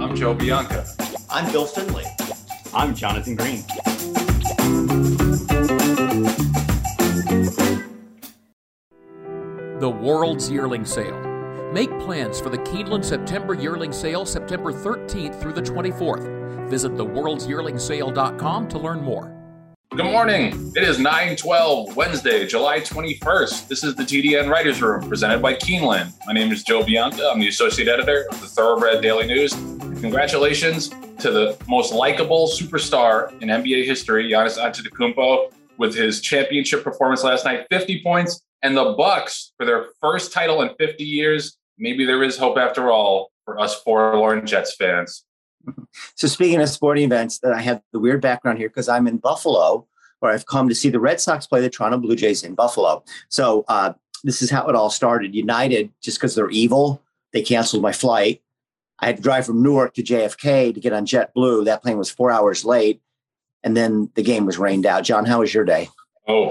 I'm Joe Bianca. I'm Bill Finley. I'm Jonathan Green. The World's Yearling Sale. Make plans for the Keeneland September Yearling Sale September 13th through the 24th. Visit theworldsyearlingsale.com to learn more. Good morning. It is 9/12, Wednesday, July 21st. This is the TDN Writers Room presented by Keeneland. My name is Joe Bianca. I'm the associate editor of the Thoroughbred Daily News. Congratulations to the most likable superstar in NBA history, Giannis Antetokounmpo, with his championship performance last night, 50 points, and the Bucks for their first title in 50 years. Maybe there is hope after all for us forlorn Jets fans. So speaking of sporting events, I have the weird background here because I'm in Buffalo, where I've come to see the Red Sox play the Toronto Blue Jays in Buffalo. So this is how it all started. United, just because they're evil, they canceled my flight. I had to drive from Newark to JFK to get on JetBlue. That plane was 4 hours late. And then the game was rained out. John, how was your day? Oh,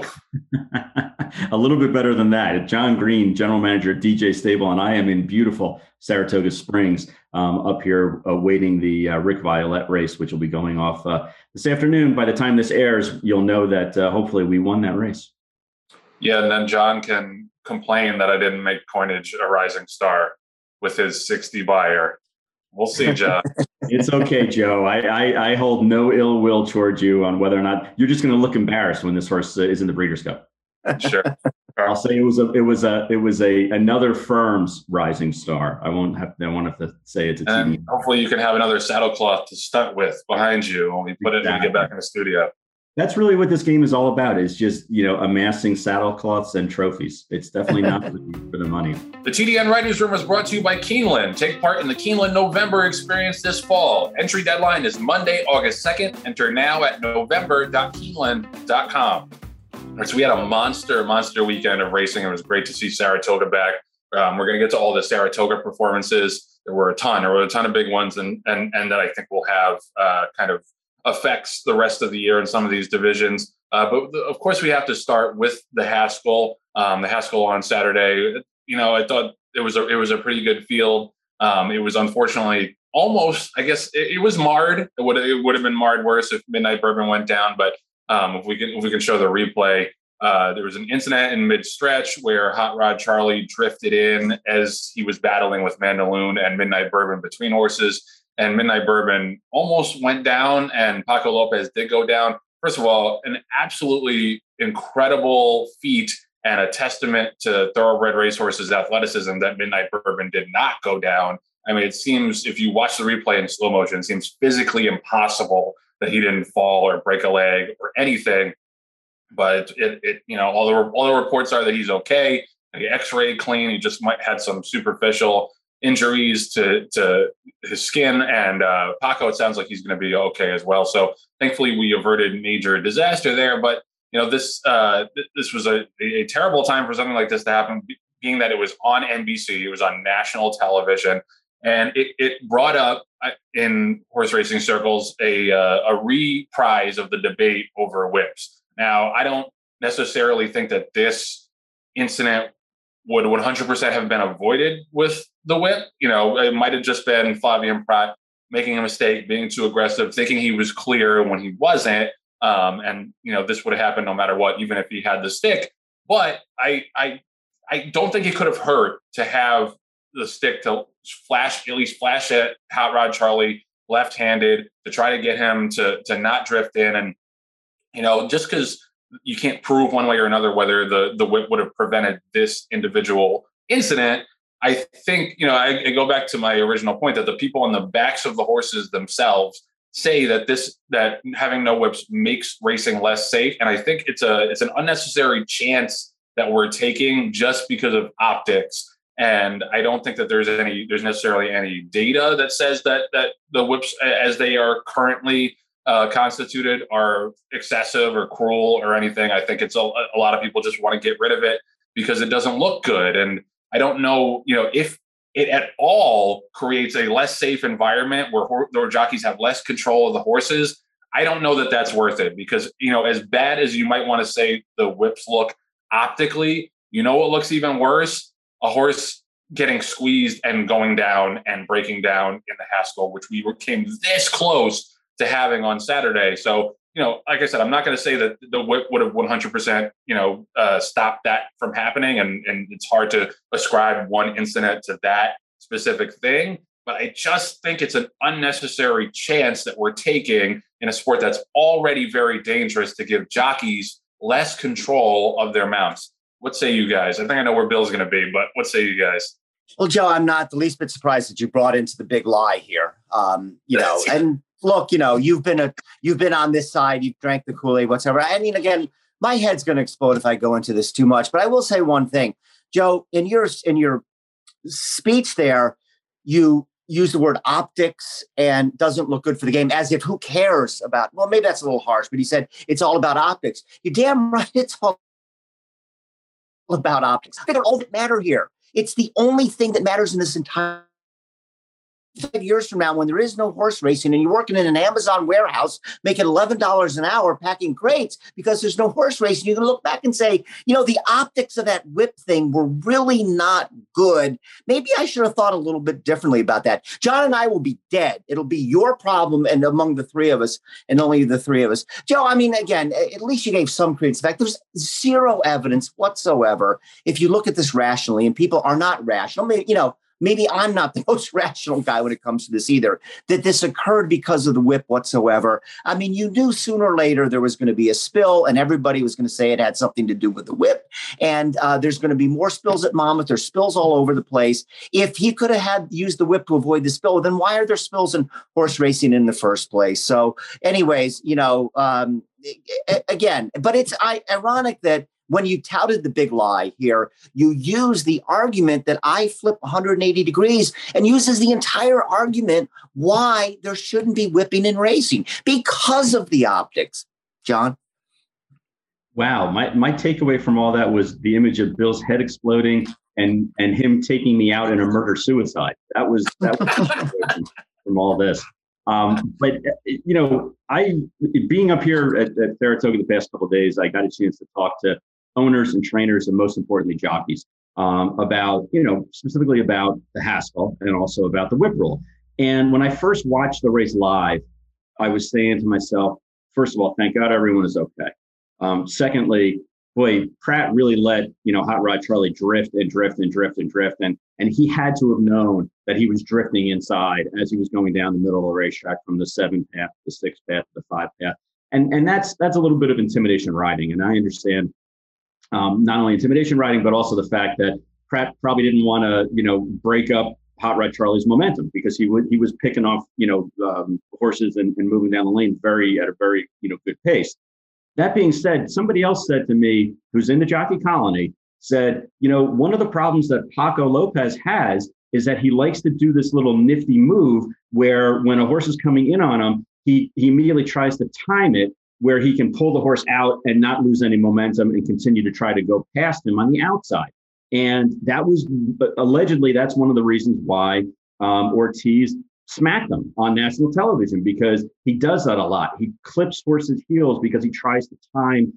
a little bit better than that. John Green, general manager at DJ Stable, and I am in beautiful Saratoga Springs up here awaiting the Rick Violet race, which will be going off this afternoon. By the time this airs, you'll know that hopefully we won that race. yeah, and then John can complain that I didn't make coinage a rising star with his 60 buyer. We'll see, John. It's okay, Joe. I hold no ill will towards you on whether or not you're just going to look embarrassed when this horse is in the Breeders' Cup. Sure. I'll say it was another firm's rising star. I won't have to say it's a TV. And hopefully you can have another saddlecloth to stunt with behind you when we put it when we get back in the studio. That's really what this game is all about, is just, amassing saddlecloths and trophies. It's definitely not for the money. The TDN Writers Room is brought to you by Keeneland. Take part in the Keeneland November experience this fall. Entry deadline is Monday, August 2nd. Enter now at november.keeneland.com. So we had a monster weekend of racing. It was great to see Saratoga back. We're going to get to all the Saratoga performances. There were a ton of big ones, and that I think will have kind of affects the rest of the year in some of these divisions. But of course, we have to start with the Haskell. The Haskell on Saturday, I thought it was a pretty good field. It was unfortunately almost, I guess, it was marred. It would have been marred worse if Midnight Bourbon went down. But if we can show the replay, there was an incident in mid-stretch where Hot Rod Charlie drifted in as he was battling with Mandaloon and Midnight Bourbon between horses. And Midnight Bourbon almost went down, and Paco Lopez did go down. First of all, an absolutely incredible feat and a testament to thoroughbred racehorses' athleticism that Midnight Bourbon did not go down. I mean, it seems, if you watch the replay in slow motion, it seems physically impossible that he didn't fall or break a leg or anything. But all the reports are that he's okay. He X-rayed clean. He just might had some superficial injuries to his skin, and Paco, it sounds like he's going to be okay as well. So thankfully we averted major disaster there. But this was a terrible time for something like this to happen, being that it was on NBC, it was on national television, and it brought up in horse racing circles a reprise of the debate over whips. Now, I don't necessarily think that this incident would 100% have been avoided with the whip. It might have just been Flavien Prat making a mistake, being too aggressive, thinking he was clear when he wasn't. And this would have happened no matter what, even if he had the stick. But I don't think it could have hurt to have the stick to at least flash at Hot Rod Charlie left-handed to try to get him to not drift in. And, just because you can't prove one way or another whether the whip would have prevented this individual incident, I think, I go back to my original point that the people on the backs of the horses themselves say that having no whips makes racing less safe. And I think it's an unnecessary chance that we're taking just because of optics. And I don't think that there's necessarily any data that says that the whips as they are currently constituted are excessive or cruel or anything. I think it's a lot of people just want to get rid of it because it doesn't look good. And I don't know, if it at all creates a less safe environment where jockeys have less control of the horses. I don't know that that's worth it because, as bad as you might want to say the whips look optically, what looks even worse? A horse getting squeezed and going down and breaking down in the Haskell, which came this close to having on Saturday. So, like I said, I'm not going to say that the whip would have 100%, stopped that from happening. And it's hard to ascribe one incident to that specific thing. But I just think it's an unnecessary chance that we're taking in a sport that's already very dangerous to give jockeys less control of their mounts. What say you guys? I think I know where Bill's going to be, but what say you guys? Well, Joe, I'm not the least bit surprised that you brought into the big lie here. And look, you've been on this side, you've drank the Kool-Aid, whatever. I mean, again, my head's going to explode if I go into this too much, but I will say one thing, Joe, in your speech there, you use the word optics and doesn't look good for the game, as if who cares about, well, maybe that's a little harsh, but he said it's all about optics. You're damn right, it's all about optics. They're all that matter here. It's the only thing that matters in this entire 5 years from now, when there is no horse racing and you're working in an Amazon warehouse making $11 an hour packing crates because there's no horse racing, you're going to look back and say, the optics of that whip thing were really not good. Maybe I should have thought a little bit differently about that. John and I will be dead. It'll be your problem and among the three of us and only the three of us. Joe, I mean, again, at least you gave some credence. In fact, there's zero evidence whatsoever. If you look at this rationally, and people are not rational, maybe I'm not the most rational guy when it comes to this either, that this occurred because of the whip whatsoever. I mean, you knew sooner or later there was going to be a spill and everybody was going to say it had something to do with the whip. And there's going to be more spills at Monmouth. There's spills all over the place. If he could have used the whip to avoid the spill, then why are there spills in horse racing in the first place? So anyways, again, but it's ironic that when you touted the big lie here, you use the argument that I flip 180 degrees and uses the entire argument why there shouldn't be whipping in racing because of the optics. John? Wow. My takeaway from all that was the image of Bill's head exploding and him taking me out in a murder-suicide. That was from all this. But I being up here at Saratoga the past couple of days, I got a chance to talk to owners and trainers and most importantly jockeys about specifically about the Haskell and also about the whip rule. And when I first watched the race live, I was saying to myself, first of all, thank God everyone is okay. Secondly, boy, Pratt really let Hot Rod Charlie drift and he had to have known that he was drifting inside as he was going down the middle of the racetrack from the 7 path to the 6 path to the 5 path, and that's a little bit of intimidation riding. And I understand not only intimidation riding, but also the fact that Pratt probably didn't want to break up Hot Rod Charlie's momentum because he was picking off horses and moving down the lane at a very good pace. That being said, somebody else said to me, who's in the jockey colony, said, one of the problems that Paco Lopez has is that he likes to do this little nifty move where when a horse is coming in on him, he immediately tries to time it where he can pull the horse out and not lose any momentum and continue to try to go past him on the outside. And that was allegedly, that's one of the reasons why Ortiz smacked him on national television, because he does that a lot. He clips horses' heels because he tries to time,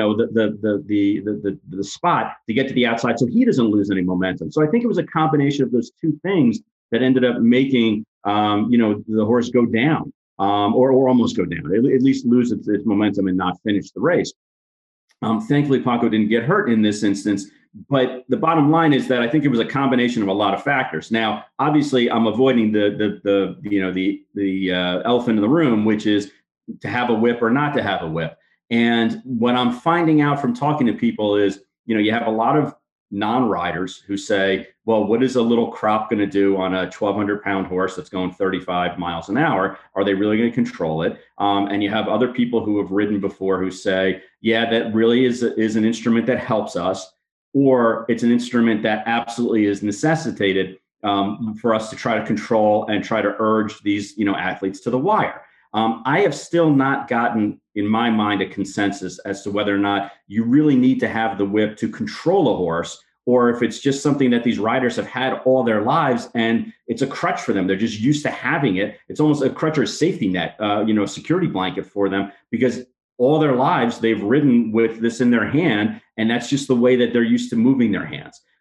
the spot to get to the outside so he doesn't lose any momentum. So I think it was a combination of those two things that ended up making, the horse go down. Or almost go down, at least lose its momentum and not finish the race. Thankfully, Paco didn't get hurt in this instance, but the bottom line is that I think it was a combination of a lot of factors. Now, obviously, I'm avoiding the elephant in the room, which is to have a whip or not to have a whip. And what I'm finding out from talking to people is, you have a lot of non-riders who say, well, what is a little crop going to do on a 1,200-pound horse that's going 35 miles an hour? Are they really going to control it? And you have other people who have ridden before who say, yeah, that really is an instrument that helps us, or it's an instrument that absolutely is necessitated for us to try to control and try to urge these, athletes to the wire. I have still not gotten, in my mind, a consensus as to whether or not you really need to have the whip to control a horse, or if it's just something that these riders have had all their lives and it's a crutch for them. They're just used to having it. It's almost a crutch or a safety net, security blanket for them, because all their lives they've ridden with this in their hand, and that's just the way that they're used to moving their hands.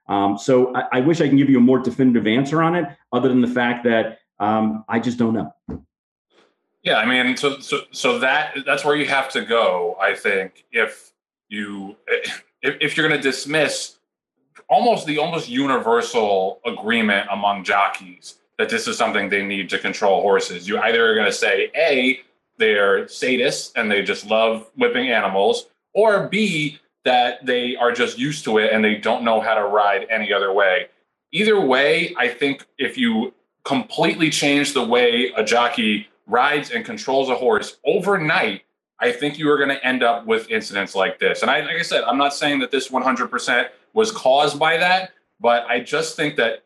So I wish I can give you a more definitive answer on it, other than the fact that I just don't know. Yeah, I mean, so that's where you have to go. I think if you're going to dismiss almost universal agreement among jockeys that this is something they need to control horses, you either are going to say A, they're sadists and they just love whipping animals, or B, that they are just used to it and they don't know how to ride any other way. Either way, I think if you completely change the way a jockey rides and controls a horse overnight, I think you are going to end up with incidents like this. And like I said, I'm not saying that this 100% was caused by that, but I just think that,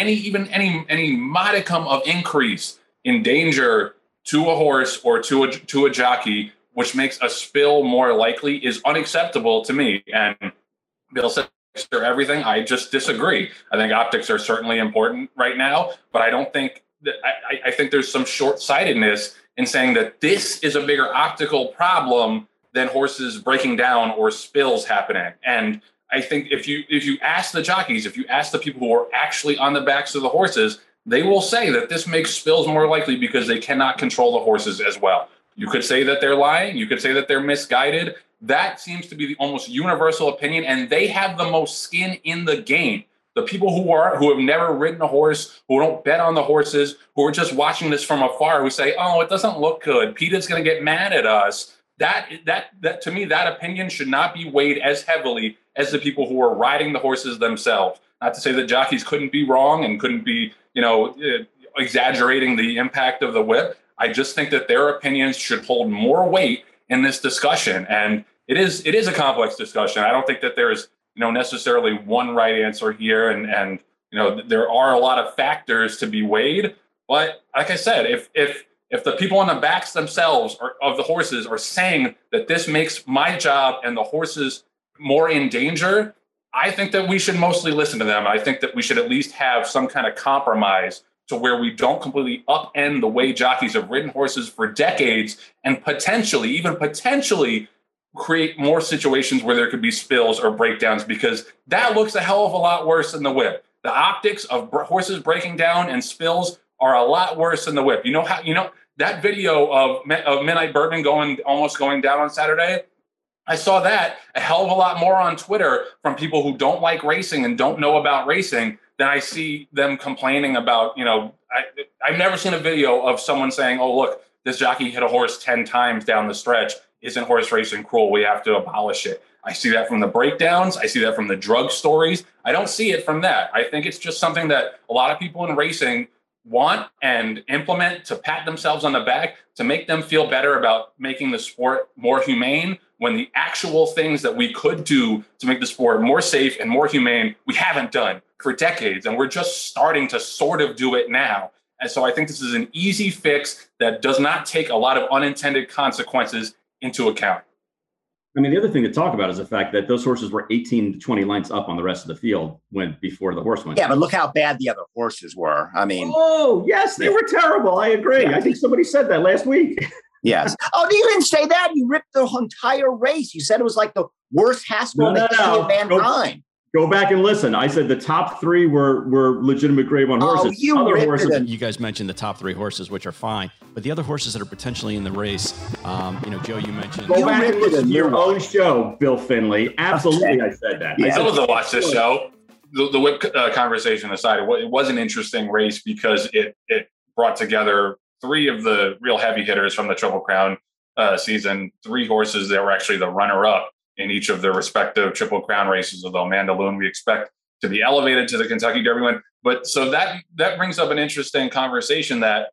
any modicum of increase in danger to a horse or to a jockey, which makes a spill more likely, is unacceptable to me. And Bill said for everything, I just disagree. I think optics are certainly important right now, but I don't think that I think there's some short-sightedness in saying that this is a bigger optical problem than horses breaking down or spills happening. And I think if you ask the jockeys, if you ask the people who are actually on the backs of the horses, they will say that this makes spills more likely because they cannot control the horses as well. You could say that they're lying. You could say that they're misguided. That seems to be the almost universal opinion, and they have the most skin in the game. The people who have never ridden a horse, who don't bet on the horses, who are just watching this from afar, who say, "Oh, it doesn't look good. PETA's going to get mad at us." That to me, that opinion should not be weighed as heavily as the people who are riding the horses themselves. Not to say that jockeys couldn't be wrong and couldn't be, exaggerating the impact of the whip. I just think that their opinions should hold more weight in this discussion. And it is a complex discussion. I don't think that there's, necessarily one right answer here. And there are a lot of factors to be weighed. But like I said, if the people on the backs themselves of the horses are saying that this makes my job and the horses more in danger, I think that we should mostly listen to them. I think that we should at least have some kind of compromise to where we don't completely upend the way jockeys have ridden horses for decades and potentially create more situations where there could be spills or breakdowns, because that looks a hell of a lot worse than the whip. The optics of horses breaking down and spills are a lot worse than the whip. That video of Midnight Bourbon almost going down on Saturday, I saw that a hell of a lot more on Twitter from people who don't like racing and don't know about racing than I see them complaining about, I've never seen a video of someone saying, "Oh, look, this jockey hit a horse 10 times down the stretch. Isn't horse racing cruel? We have to abolish it." I see that from the breakdowns. I see that from the drug stories. I don't see it from that. I think it's just something that a lot of people in racing want and implement to pat themselves on the back, to make them feel better about making the sport more humane, when the actual things that we could do to make the sport more safe and more humane, we haven't done for decades. And we're just starting to sort of do it now. And so I think this is an easy fix that does not take a lot of unintended consequences into account. I mean, the other thing to talk about is the fact that those horses were 18 to 20 lengths up on the rest of the field before the horse went. Yeah, but look how bad the other horses were. I mean, oh yes, they were terrible. I agree. Yeah. I think somebody said that last week. Yes. Oh, you didn't say that. You ripped the entire race. You said it was like the worst Haskell in the history of mankind. Go back and listen. I said the top three were legitimate Grade 1 horses. You guys mentioned the top three horses, which are fine, but the other horses that are potentially in the race, Joe, you mentioned. Go back and listen to your own show, Bill Finley. Absolutely, I said that. I still have to watch this show. The whip conversation aside, it was an interesting race because it brought together three of the real heavy hitters from the Triple Crown season, three horses that were actually the runner-up in each of their respective Triple Crown races, although Mandaloun we expect to be elevated to the Kentucky Derby win. But so that brings up an interesting conversation: that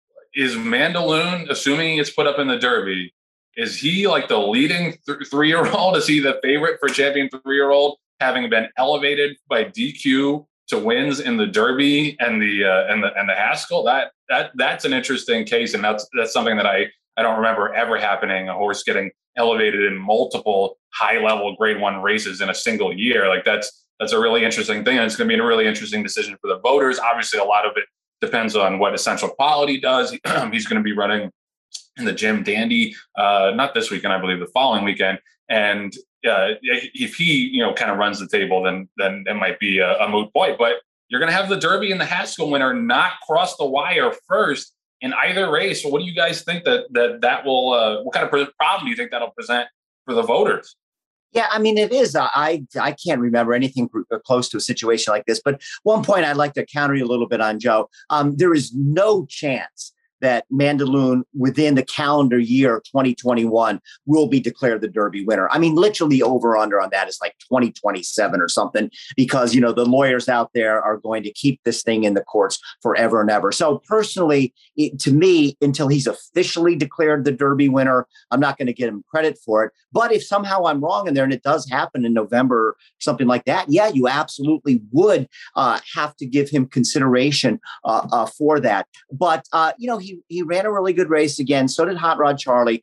is Mandaloun, assuming he gets put up in the Derby, is he like the leading 3-year-old? Is he the favorite for champion 3-year-old, having been elevated by DQ to wins in the Derby and the Haskell? That's an interesting case, and that's something that I don't remember ever happening. A horse getting elevated in multiple high-level Grade 1 races in a single year. Like that's a really interesting thing, and it's going to be a really interesting decision for the voters. Obviously, a lot of it depends on what Essential Quality does. He's going to be running in the Jim Dandy, not this weekend, I believe the following weekend. And if he, kind of runs the table, then it might be a moot point. But you're going to have the Derby and the Haskell winner not cross the wire first in either race. So what do you guys think that will, what kind of problem do you think that'll present for the voters? Yeah, I mean, it is. I can't remember anything close to a situation like this. But one point I'd like to counter you a little bit on, Joe. There is no chance that Mandaloun within the calendar year 2021 will be declared the Derby winner. I mean, literally over under on that is like 2027 or something, because, the lawyers out there are going to keep this thing in the courts forever and ever. So personally, to me, until he's officially declared the Derby winner, I'm not going to give him credit for it. But if somehow I'm wrong in there and it does happen in November, something like that, yeah, you absolutely would have to give him consideration for that. But, he ran a really good race again. So did Hot Rod Charlie.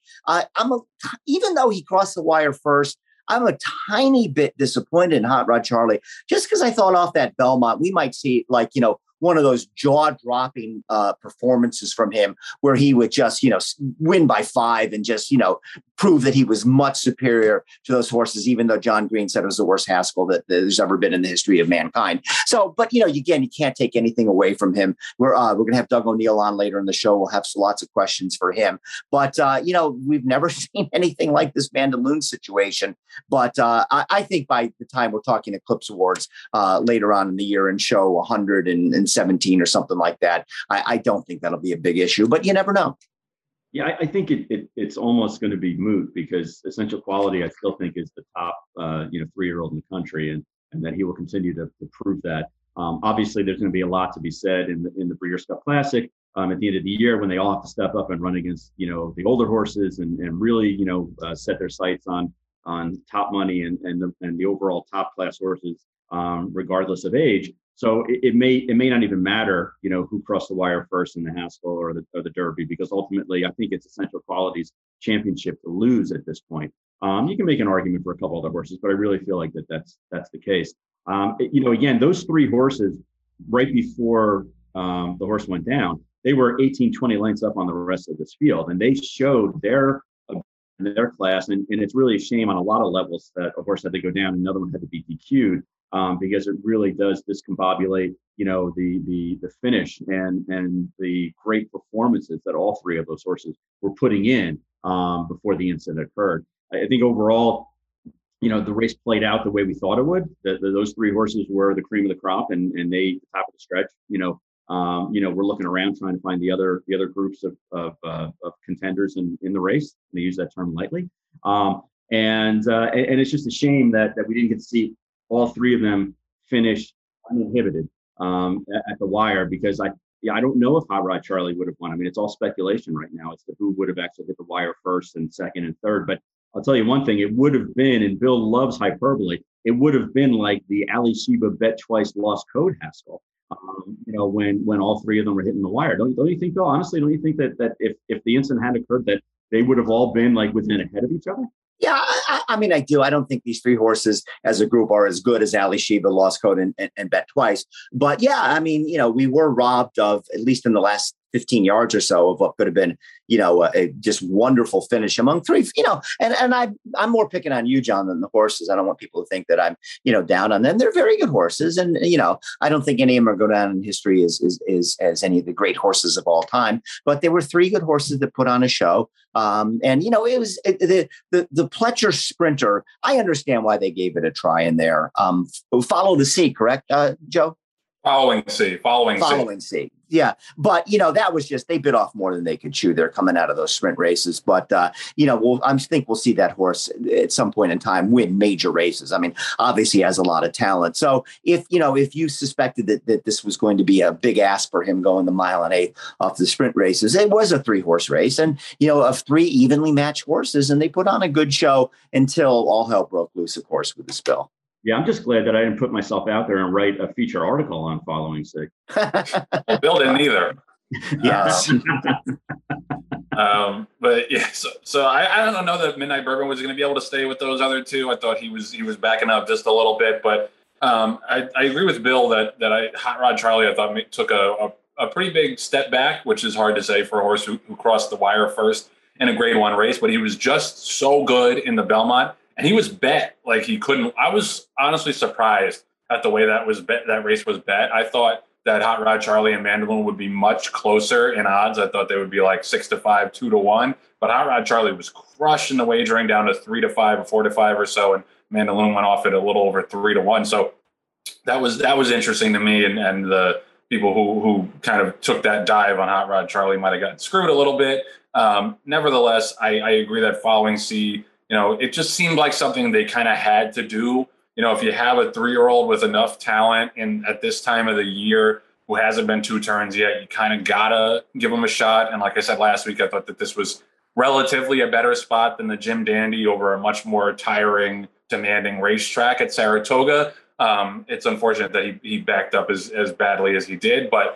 Even though he crossed the wire first, I'm a tiny bit disappointed in Hot Rod Charlie, just because I thought off that Belmont, we might see one of those jaw-dropping performances from him where he would just, win by 5 and just, prove that he was much superior to those horses, even though John Green said it was the worst Haskell that there's ever been in the history of mankind. So, but, again, you can't take anything away from him. We're going to have Doug O'Neill on later in the show. We'll have lots of questions for him. But, we've never seen anything like this Mandaloun situation. But I think by the time we're talking Eclipse Awards later on in the year and show 117 or something like that, I don't think that'll be a big issue, but you never know. Yeah, I think it's almost going to be moot, because Essential Quality, I still think, is the top 3-year-old in the country, and that he will continue to prove that. Obviously, there's going to be a lot to be said in the Breeders' Cup Classic at the end of the year, when they all have to step up and run against the older horses and really set their sights on top money and the overall top class horses, regardless of age. So it may not even matter, who crossed the wire first in the Haskell or the Derby, because ultimately I think it's Essential Quality's championship to lose at this point. You can make an argument for a couple other horses, but I really feel like that's the case. Again, those 3 horses right before the horse went down, they were 18, 20 lengths up on the rest of this field, and they showed their class. And it's really a shame on a lot of levels that a horse had to go down, another one had to be DQ'd. Because it really does discombobulate, the finish and the great performances that all 3 of those horses were putting in before the incident occurred. I think overall, the race played out the way we thought it would. Those 3 horses were the cream of the crop, and they top of the stretch. We're looking around trying to find the other groups of contenders in the race. And I use that term lightly. And it's just a shame that we didn't get to see all 3 of them finish uninhibited at the wire, because I don't know if Hot Rod Charlie would have won. I mean, it's all speculation right now as to who would have actually hit the wire first and second and third. But I'll tell you one thing, it would have been, and Bill loves hyperbole, it would have been like the Ali Sheba bet twice lost code Haskell, when all 3 of them were hitting the wire. Don't you think, Bill? Honestly, don't you think that if the incident had occurred, that they would have all been like within ahead of each other? Yeah, I mean, I do. I don't think these 3 horses as a group are as good as Ali Sheba, Lost Code, and Bet Twice. But yeah, I mean, we were robbed of, at least in the last 15 yards or so, of what could have been, a just wonderful finish among 3, and I'm more picking on you, John, than the horses. I don't want people to think that I'm, down on them. They're very good horses. And, I don't think any of them are go down in history as any of the great horses of all time, but there were 3 good horses that put on a show. It was the Pletcher Sprinter. I understand why they gave it a try in there. Follow the Sea, correct, Joe? Following C. Yeah. But, that was just, they bit off more than they could chew. They're coming out of those sprint races. But, I think we'll see that horse at some point in time win major races. I mean, obviously he has a lot of talent. So if you suspected that this was going to be a big ask for him going the mile and 1/8 off the sprint races, it was a 3-horse race and, of 3 evenly matched horses. And they put on a good show until all hell broke loose, of course, with the spill. Yeah, I'm just glad that I didn't put myself out there and write a feature article on Following Sick. Bill didn't either. Yes. But yeah, so I don't know that Midnight Bourbon was going to be able to stay with those other 2. I thought he was backing up just a little bit, but I agree with Bill that Hot Rod Charlie, I thought took a pretty big step back, which is hard to say for a horse who crossed the wire first in a Grade 1 race, but he was just so good in the Belmont. And he was bet like he couldn't. I was honestly surprised at the way that race was bet. I thought that Hot Rod Charlie and Mandaloun would be much closer in odds. I thought they would be like 6-5, 2-1. But Hot Rod Charlie was crushed in the wagering down to 3-5 or 4-5 or so, and Mandaloun went off at a little over 3-1. So that was interesting to me, and the people who kind of took that dive on Hot Rod Charlie might have gotten screwed a little bit. Nevertheless, I agree that following C, it just seemed like something they kind of had to do. If you have a 3-year-old with enough talent and at this time of the year who hasn't been 2 turns yet, you kind of gotta give them a shot. And like I said last week, I thought that this was relatively a better spot than the Jim Dandy over a much more tiring, demanding racetrack at Saratoga. It's unfortunate that he backed up as badly as he did, but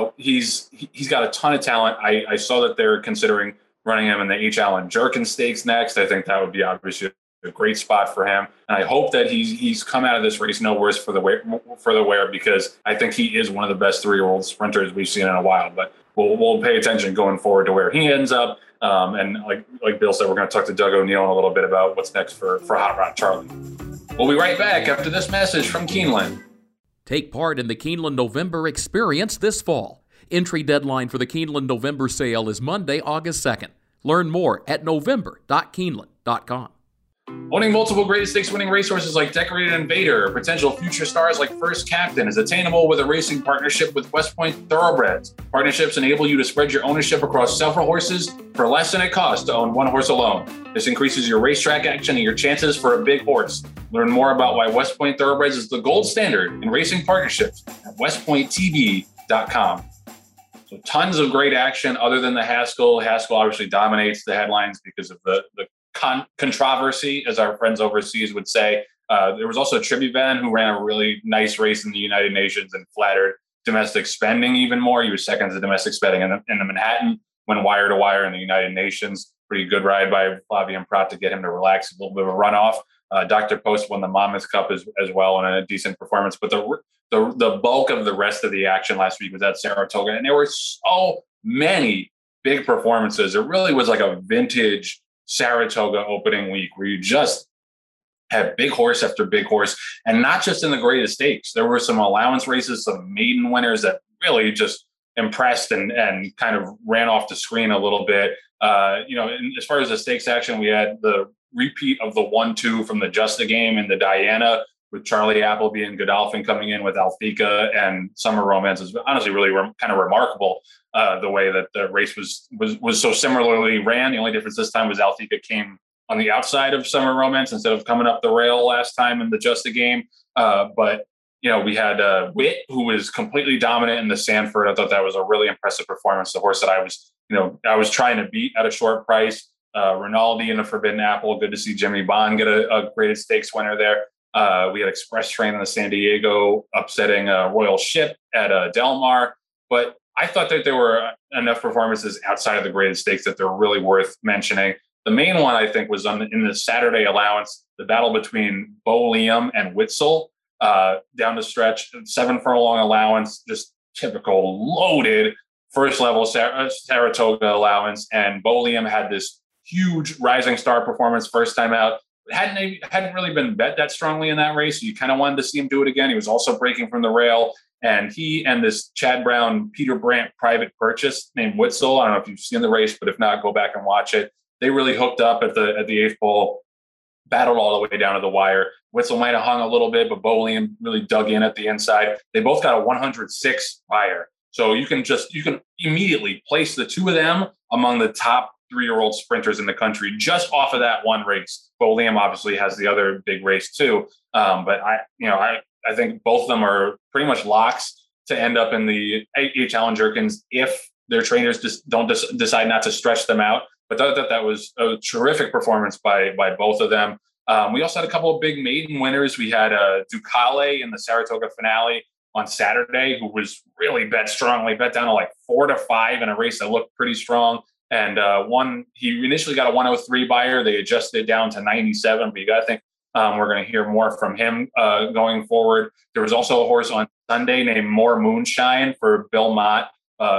he's got a ton of talent. I saw that they're considering running him in the H. Allen Jerkin Stakes next. I think that would be obviously a great spot for him, and I hope that he's come out of this race no worse for the wear, because I think he is one of the best 3-year-old sprinters we've seen in a while. But we'll pay attention going forward to where he ends up. And like Bill said, we're going to talk to Doug O'Neill in a little bit about what's next for Hot Rod Charlie. We'll be right back after this message from Keeneland. Take part in the Keeneland November experience this fall. Entry deadline for the Keeneland November sale is Monday, August 2nd. Learn more at november.keeneland.com. Owning multiple Greatest Stakes winning racehorses like Decorated Invader or potential future stars like First Captain is attainable with a racing partnership with West Point Thoroughbreds. Partnerships enable you to spread your ownership across several horses for less than it costs to own one horse alone. This increases your racetrack action and your chances for a big horse. Learn more about why West Point Thoroughbreds is the gold standard in racing partnerships at westpointtv.com. So tons of great action other than the Haskell. Haskell obviously dominates the headlines because of the controversy, as our friends overseas would say. There was also Tribuvan, who ran a really nice race in the United Nations and flattered domestic spending even more. He was second to domestic spending in the Manhattan, went wire to wire in the United Nations. Pretty good ride by Flavien Prat to get him to relax, a little bit of a runoff. Dr. Post won the Monmouth Cup as well in a decent performance. But the bulk of the rest of the action last week was at Saratoga, and there were so many big performances. It really was like a vintage Saratoga opening week where you just had big horse after big horse, and not just in the Greatest Stakes. There were some allowance races, some maiden winners that really just impressed and kind of ran off the screen a little bit. As far as the stakes action, we had the repeat of the 1-2 from the Justa game in the Diana with Charlie Appleby and Godolphin coming in with Alfica, and Summer Romance is honestly really kind of remarkable. The way that the race was so similarly ran. The only difference this time was Alfica came on the outside of Summer Romance instead of coming up the rail last time in the Justa game. But we had Witt, who was completely dominant in the Sanford. I thought that was a really impressive performance. The horse that I was trying to beat at a short price. Rinaldi in the Forbidden Apple. Good to see Jimmy Bond get a Greatest Stakes winner there. We had Express Train in the San Diego upsetting Royal Ship at Del Mar. But I thought that there were enough performances outside of the Greatest Stakes that they're really worth mentioning. The main one, I think, was in the Saturday allowance, the battle between Bo Liam and Witzel down the stretch. 7 furlong allowance, just typical loaded first level Saratoga allowance. And Bo Liam had this huge rising star performance first time out. Hadn't really been bet that strongly in that race. You kind of wanted to see him do it again. He was also breaking from the rail. And he and this Chad Brown, Peter Brandt private purchase named Witzel. I don't know if you've seen the race, but if not, go back and watch it. They really hooked up at the 8th pole, battled all the way down to the wire. Witzel might have hung a little bit, but Bo Liam really dug in at the inside. They both got a 106 wire. So you can immediately place the two of them among the top 3-year-old sprinters in the country just off of that one race. Bo Liam obviously has the other big race too. But I think both of them are pretty much locks to end up in the H. Allen Jerkins if their trainers just don't decide not to stretch them out. But I thought that was a terrific performance by both of them. We also had a couple of big maiden winners. We had Ducale in the Saratoga finale on Saturday, who was really bet strongly, bet down to like 4-5 in a race that looked pretty strong. And he initially got a 103 buyer. They adjusted it down to 97, but you got to think we're going to hear more from him going forward. There was also a horse on Sunday named More Moonshine for Bill Mott.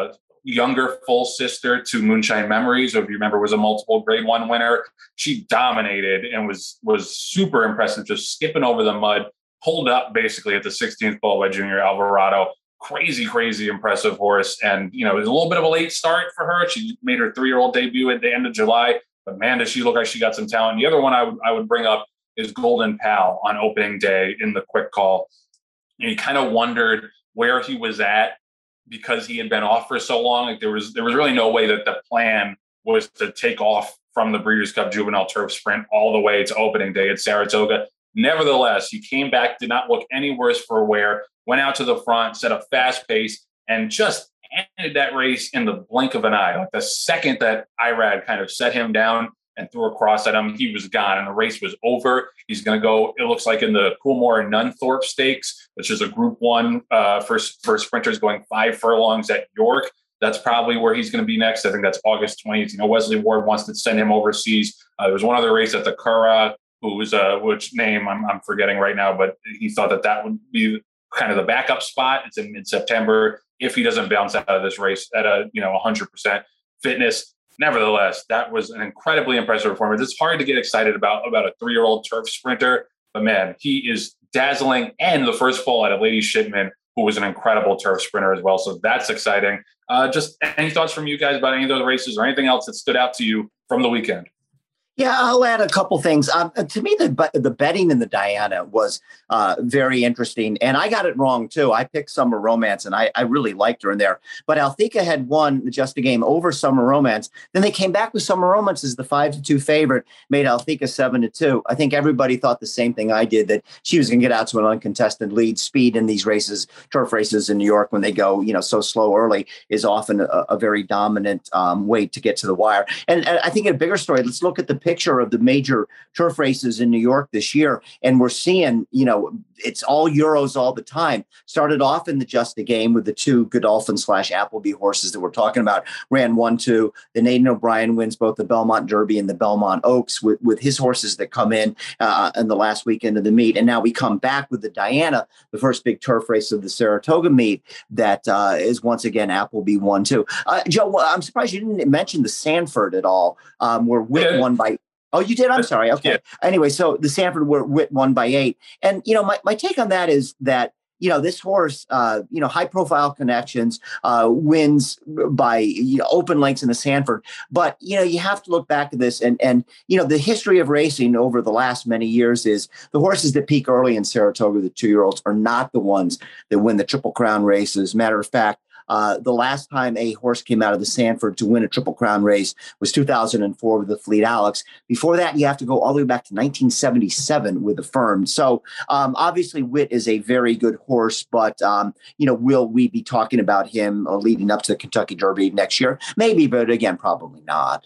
younger full sister to Moonshine Memories, who, if you remember, was a multiple Grade 1 winner. She dominated and was super impressive, just skipping over the mud, pulled up basically at the 16th pole by Junior Alvarado. Crazy impressive horse. And, it was a little bit of a late start for her. She made her 3-year-old debut at the end of July, but man, does she look like she got some talent. The other one I would bring up is Golden Pal on opening day in the quick call. And you kind of wondered where he was at because he had been off for so long. Like there was really no way that the plan was to take off from the Breeders' Cup Juvenile Turf Sprint all the way to opening day at Saratoga. Nevertheless, he came back, did not look any worse for wear, went out to the front, set a fast pace, and just ended that race in the blink of an eye. Like the second that Irad kind of set him down and threw a cross at him, he was gone, and the race was over. He's going to go, it looks like, in the Coolmore and Nunthorpe Stakes, which is a Group 1 for sprinters going 5 furlongs at York. That's probably where he's going to be next. I think that's August 20th. Wesley Ward wants to send him overseas. There was one other race at the Curragh, who was which name I'm forgetting right now, but he thought that would be kind of the backup spot. It's in mid-September if he doesn't bounce out of this race at 100% fitness. Nevertheless, that was an incredibly impressive performance. It's hard to get excited about a 3-year-old turf sprinter, but man, he is dazzling. And the first fall out of Lady Shipman, who was an incredible turf sprinter as well. So that's exciting. Just any thoughts from you guys about any of those races or anything else that stood out to you from the weekend? Yeah, I'll add a couple things. To me, the betting in the Diana was very interesting, and I got it wrong too. I picked Summer Romance, and I really liked her in there. But Althea had won just a game over Summer Romance. Then they came back with Summer Romance as the 5-2 favorite, made Althea 7-2. I think everybody thought the same thing I did, that she was going to get out to an uncontested lead. Speed in these races, turf races in New York, when they go so slow early, is often a very dominant way to get to the wire. And I think a bigger story. Let's look at the picture of the major turf races in New York this year. And we're seeing, it's all Euros all the time. Started off in the Just a Game with the 2 Godolphin / Appleby horses that we're talking about. Ran 1-2. Then Aidan O'Brien wins both the Belmont Derby and the Belmont Oaks with his horses that come in the last weekend of the meet. And now we come back with the Diana, the first big turf race of the Saratoga meet, that is once again Appleby 1-2. Joe, I'm surprised you didn't mention the Sanford at all, where Witt won by... Oh, you did? I'm sorry. Okay. Yeah. Anyway, so the Sanford were Witt won by 8. And, my take on that is that, this horse, high profile connections, wins by open lengths in the Sanford. But, you have to look back at this and, the history of racing over the last many years is the horses that peak early in Saratoga, the 2-year-olds, are not the ones that win the Triple Crown races. Matter of fact, the last time a horse came out of the Sanford to win a Triple Crown race was 2004 with the Fleet Alex. Before that, you have to go all the way back to 1977 with the Firm. So obviously, Witt is a very good horse, but will we be talking about him leading up to the Kentucky Derby next year? Maybe, but again, probably not.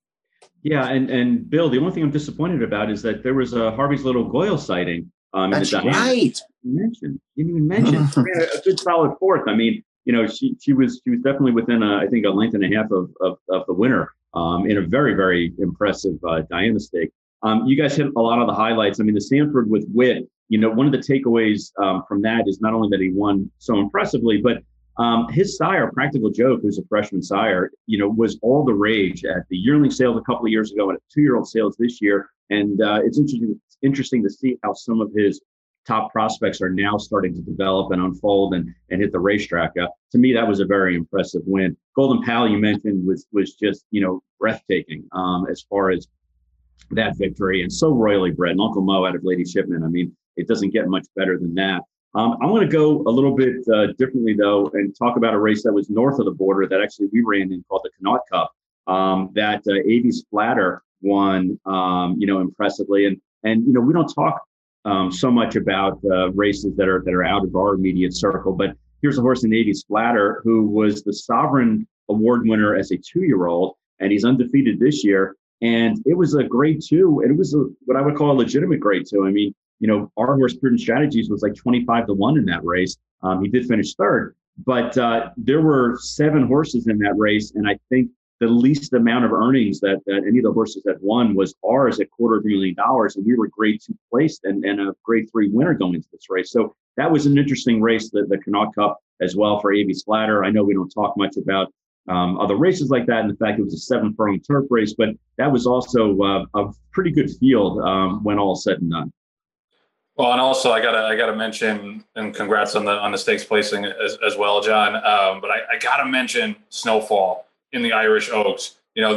Yeah, and Bill, the only thing I'm disappointed about is that there was a Harvey's Little Goyle sighting. That's right. You didn't even mention a good solid fourth. I mean, she was definitely within I think a length and a half of the winner in a very, very impressive Diana stake. You guys hit a lot of the highlights. I mean, the Sanford with Witt, one of the takeaways from that is not only that he won so impressively, but his sire, Practical Joke, who's a freshman sire, was all the rage at the yearling sales a couple of years ago and at 2-year-old sales this year. And it's interesting to see how some of his top prospects are now starting to develop and unfold and hit the racetrack. To me, that was a very impressive win. Golden Pal, you mentioned, was just, breathtaking as far as that victory, and so royally bred. And Uncle Mo out of Lady Shipman. I mean, it doesn't get much better than that. I'm going to go a little bit differently, though, and talk about a race that was north of the border that actually we ran in called the Connaught Cup that A.B. Splatter won, impressively. And we don't talk so much about races that are out of our immediate circle, but here's a horse in A.B. Splatter who was the Sovereign Award winner as a 2-year-old, and he's undefeated this year. And it was a grade 2, and it was what I would call a legitimate grade 2. I mean, our horse Prudent Strategies was like 25-1 in that race. He did finish third, but there were 7 horses in that race, and I think the least amount of earnings that any of the horses that won was ours at $250,000, and we were grade 2 placed and a grade 3 winner going into this race. So that was an interesting race, the Connaught Cup as well for A.B. Splatter. I know we don't talk much about other races like that. And the fact it was a 7 furlong turf race, but that was also a pretty good field when all said and done. Well, and also I gotta mention, and congrats on the stakes placing as well, John. But I gotta mention Snowfall in the Irish Oaks.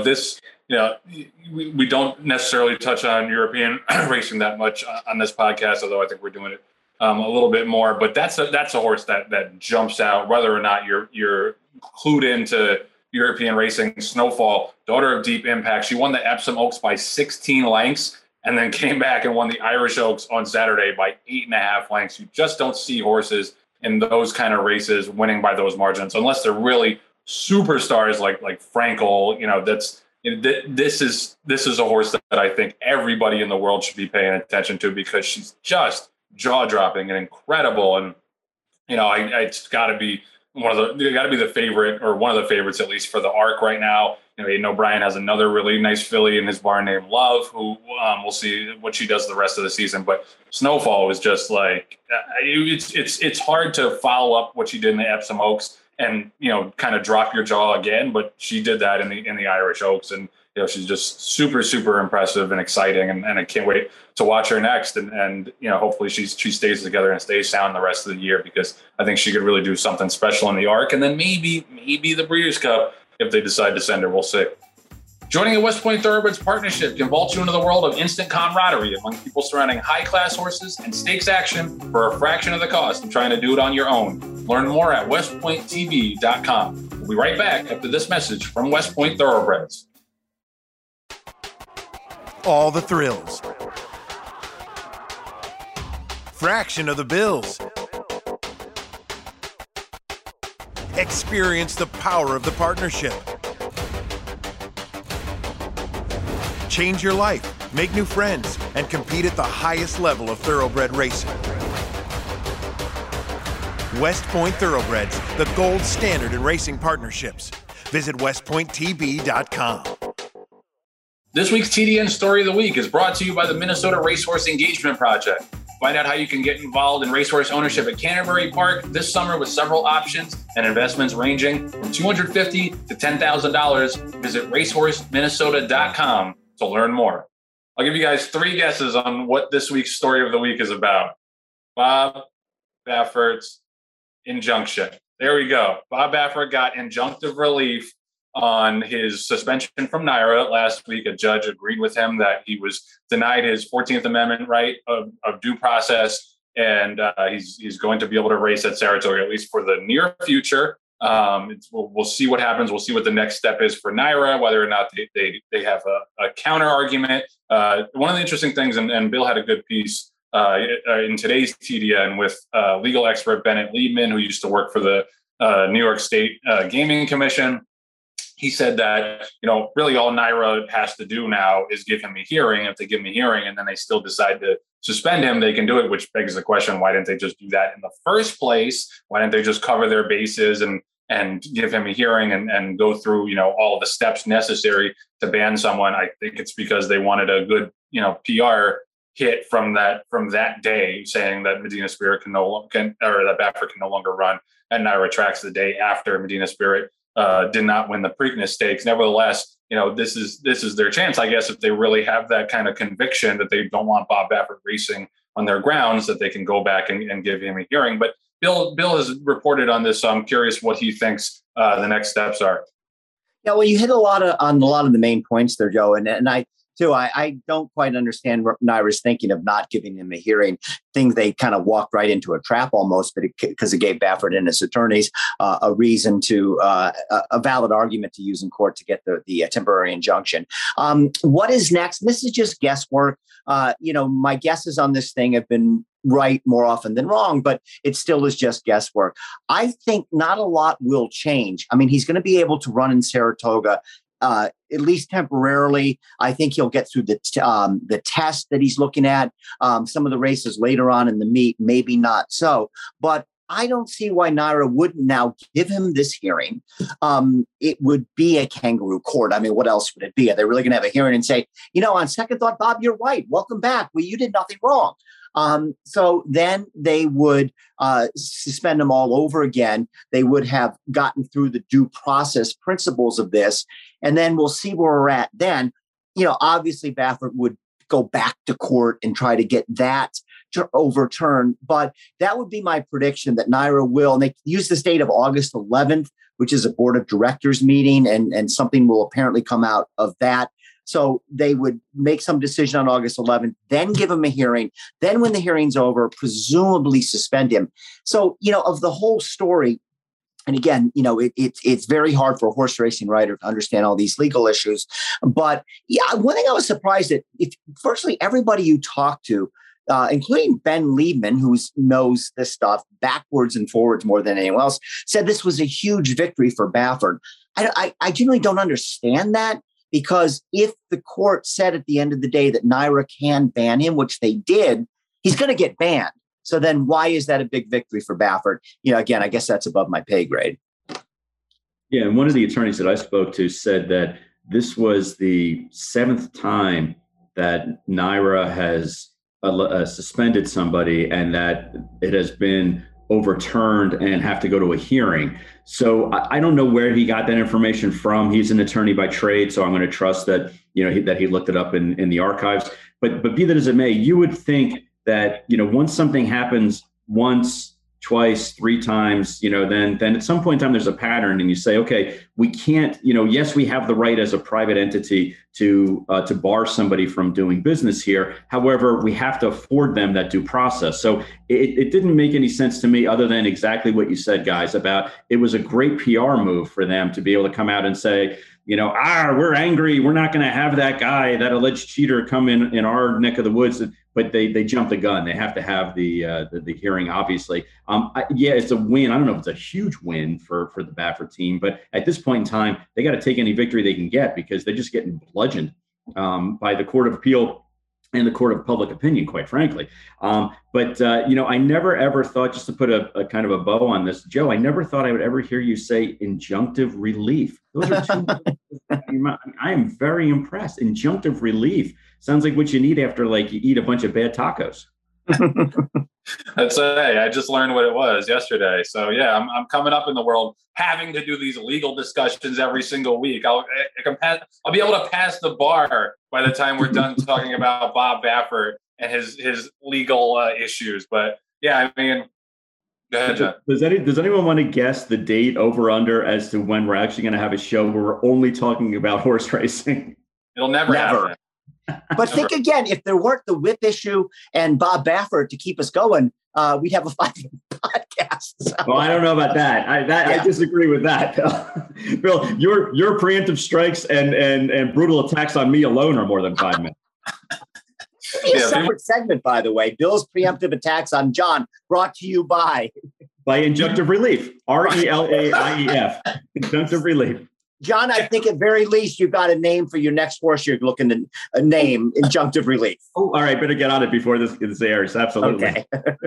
We don't necessarily touch on European racing that much on this podcast, although I think we're doing it a little bit more. But that's a horse that jumps out, whether or not you're clued into European racing. Snowfall, daughter of Deep Impact. She won the Epsom Oaks by 16 lengths. And then came back and won the Irish Oaks on Saturday by 8.5 lengths. You just don't see horses in those kind of races winning by those margins, unless they're really superstars like Frankel. This is a horse that I think everybody in the world should be paying attention to, because she's just jaw dropping and incredible. And it's got to be the favorite, or one of the favorites at least, for the Arc right now. Aidan O'Brien has another really nice filly in his barn named Love, who we'll see what she does the rest of the season. But Snowfall was just like, it's hard to follow up what she did in the Epsom Oaks and kind of drop your jaw again. But she did that in the Irish Oaks, and she's just super, super impressive and exciting, and I can't wait to watch her next. And hopefully she stays together and stays sound the rest of the year, because I think she could really do something special in the Arc, and then maybe the Breeders' Cup if they decide to send her. We'll see. Joining the West Point Thoroughbreds partnership can vault you into the world of instant camaraderie among people surrounding high-class horses and stakes action for a fraction of the cost of trying to do it on your own. Learn more at westpointtv.com. We'll be right back after this message from West Point Thoroughbreds. All the thrills. Fraction of the bills. Experience the power of the partnership. Change your life, make new friends, and compete at the highest level of thoroughbred racing. West Point Thoroughbreds, the gold standard in racing partnerships. Visit westpointtv.com. This week's TDN Story of the Week is brought to you by the Minnesota Racehorse Engagement Project. Find out how you can get involved in racehorse ownership at Canterbury Park this summer with several options and investments ranging from $250 to $10,000. Visit racehorseminnesota.com to learn more. I'll give you guys 3 guesses on what this week's Story of the Week is about. Bob Baffert's injunction. There we go. Bob Baffert got injunctive relief on his suspension from NYRA last week. A judge agreed with him that he was denied his 14th Amendment right of due process, and he's going to be able to race at Saratoga, at least for the near future. We'll see what happens. We'll see what the next step is for NYRA, whether or not they have a counter argument. One of the interesting things, and Bill had a good piece in today's TDN with legal expert Bennett Liebman, who used to work for the New York State Gaming Commission. He said that, really all NYRA has to do now is give him a hearing. If they give him a hearing and then they still decide to suspend him, they can do it, which begs the question, why didn't they just do that in the first place? Why didn't they just cover their bases and give him a hearing and go through, all of the steps necessary to ban someone? I think it's because they wanted a good, PR hit from that day, saying that Medina Spirit that Baffert can no longer run at NYRA tracks the day after Medina Spirit did not win the Preakness Stakes. Nevertheless, this is their chance, I guess, if they really have that kind of conviction that they don't want Bob Baffert racing on their grounds, that they can go back and give him a hearing. But Bill has reported on this, so I'm curious what he thinks the next steps are. Yeah, well, you hit on a lot of the main points there, Joe, and I don't quite understand NYRA's thinking of not giving him a hearing. Think they kind of walked right into a trap almost, but because it gave Baffert and his attorneys a reason to a valid argument to use in court to get the temporary injunction. What is next? This is just guesswork. My guesses on this thing have been right more often than wrong, but it still is just guesswork. I think not a lot will change. I mean, he's going to be able to run in Saratoga at least temporarily. I think he'll get through the test that he's looking at. Some of the races later on in the meet, maybe not so. But I don't see why NYRA wouldn't now give him this hearing. It would be a kangaroo court. I mean, what else would it be? Are they really going to have a hearing and say, on second thought, Bob, you're right. Welcome back. Well, you did nothing wrong. So then they would suspend them all over again. They would have gotten through the due process principles of this. And then we'll see where we're at then. Obviously Baffert would go back to court and try to get that overturned. But that would be my prediction that NYRA will, and they use this date of August 11th, which is a board of directors meeting, and something will apparently come out of that. So they would make some decision on August 11th, then give him a hearing. Then when the hearing's over, presumably suspend him. So, of the whole story, and again, it's very hard for a horse racing writer to understand all these legal issues. But yeah, one thing I was surprised at, virtually everybody you talk to, including Ben Liebman, who knows this stuff backwards and forwards more than anyone else, said this was a huge victory for Baffert. I generally don't understand that, because if the court said at the end of the day that NYRA can ban him, which they did, he's going to get banned. So then why is that a big victory for Baffert? Again, I guess that's above my pay grade. Yeah, and one of the attorneys that I spoke to said that this was the 7th time that NYRA has suspended somebody and that it has been overturned and have to go to a hearing. So I don't know where he got that information from. He's an attorney by trade, so I'm going to trust that that he looked it up in the archives. But be that as it may, you would think that once something happens once, twice, 3 times, then at some point in time there's a pattern, and you say, okay, we can't, yes, we have the right as a private entity to bar somebody from doing business here. However, we have to afford them that due process. So it didn't make any sense to me, other than exactly what you said, guys, about it was a great PR move for them to be able to come out and say, we're angry. We're not going to have that guy, that alleged cheater, come in our neck of the woods. But they jumped the gun. They have to have the hearing, obviously. It's a win. I don't know if it's a huge win for the Baffert team, but at this point in time, they got to take any victory they can get, because they're just getting bludgeoned by the Court of Appeal and the Court of Public Opinion, quite frankly. I never ever thought, just to put a kind of a bow on this, Joe, I never thought I would ever hear you say injunctive relief. Those are two. I am very impressed. Injunctive relief sounds like what you need after you eat a bunch of bad tacos. I just learned what it was yesterday. So yeah, I'm coming up in the world having to do these legal discussions every single week. I'll be able to pass the bar by the time we're done talking about Bob Baffert and his legal issues. But yeah, I mean, go ahead, John. Does anyone want to guess the date over under as to when we're actually going to have a show where we're only talking about horse racing? It'll never happen. But think again, if there weren't the whip issue and Bob Baffert to keep us going, we'd have a 5-minute podcast. So. Well, I don't know about that. I disagree with that. Bill, your preemptive strikes and brutal attacks on me alone are more than 5 minutes. It'd be a separate segment, by the way. Bill's preemptive attacks on John, brought to you by Injunctive Relief. RELAIEF. Injunctive Relief. John, I think at very least you've got a name for your next horse you're looking to name, Injunctive Relief. Oh, all right. Better get on it before this airs. Absolutely. Okay.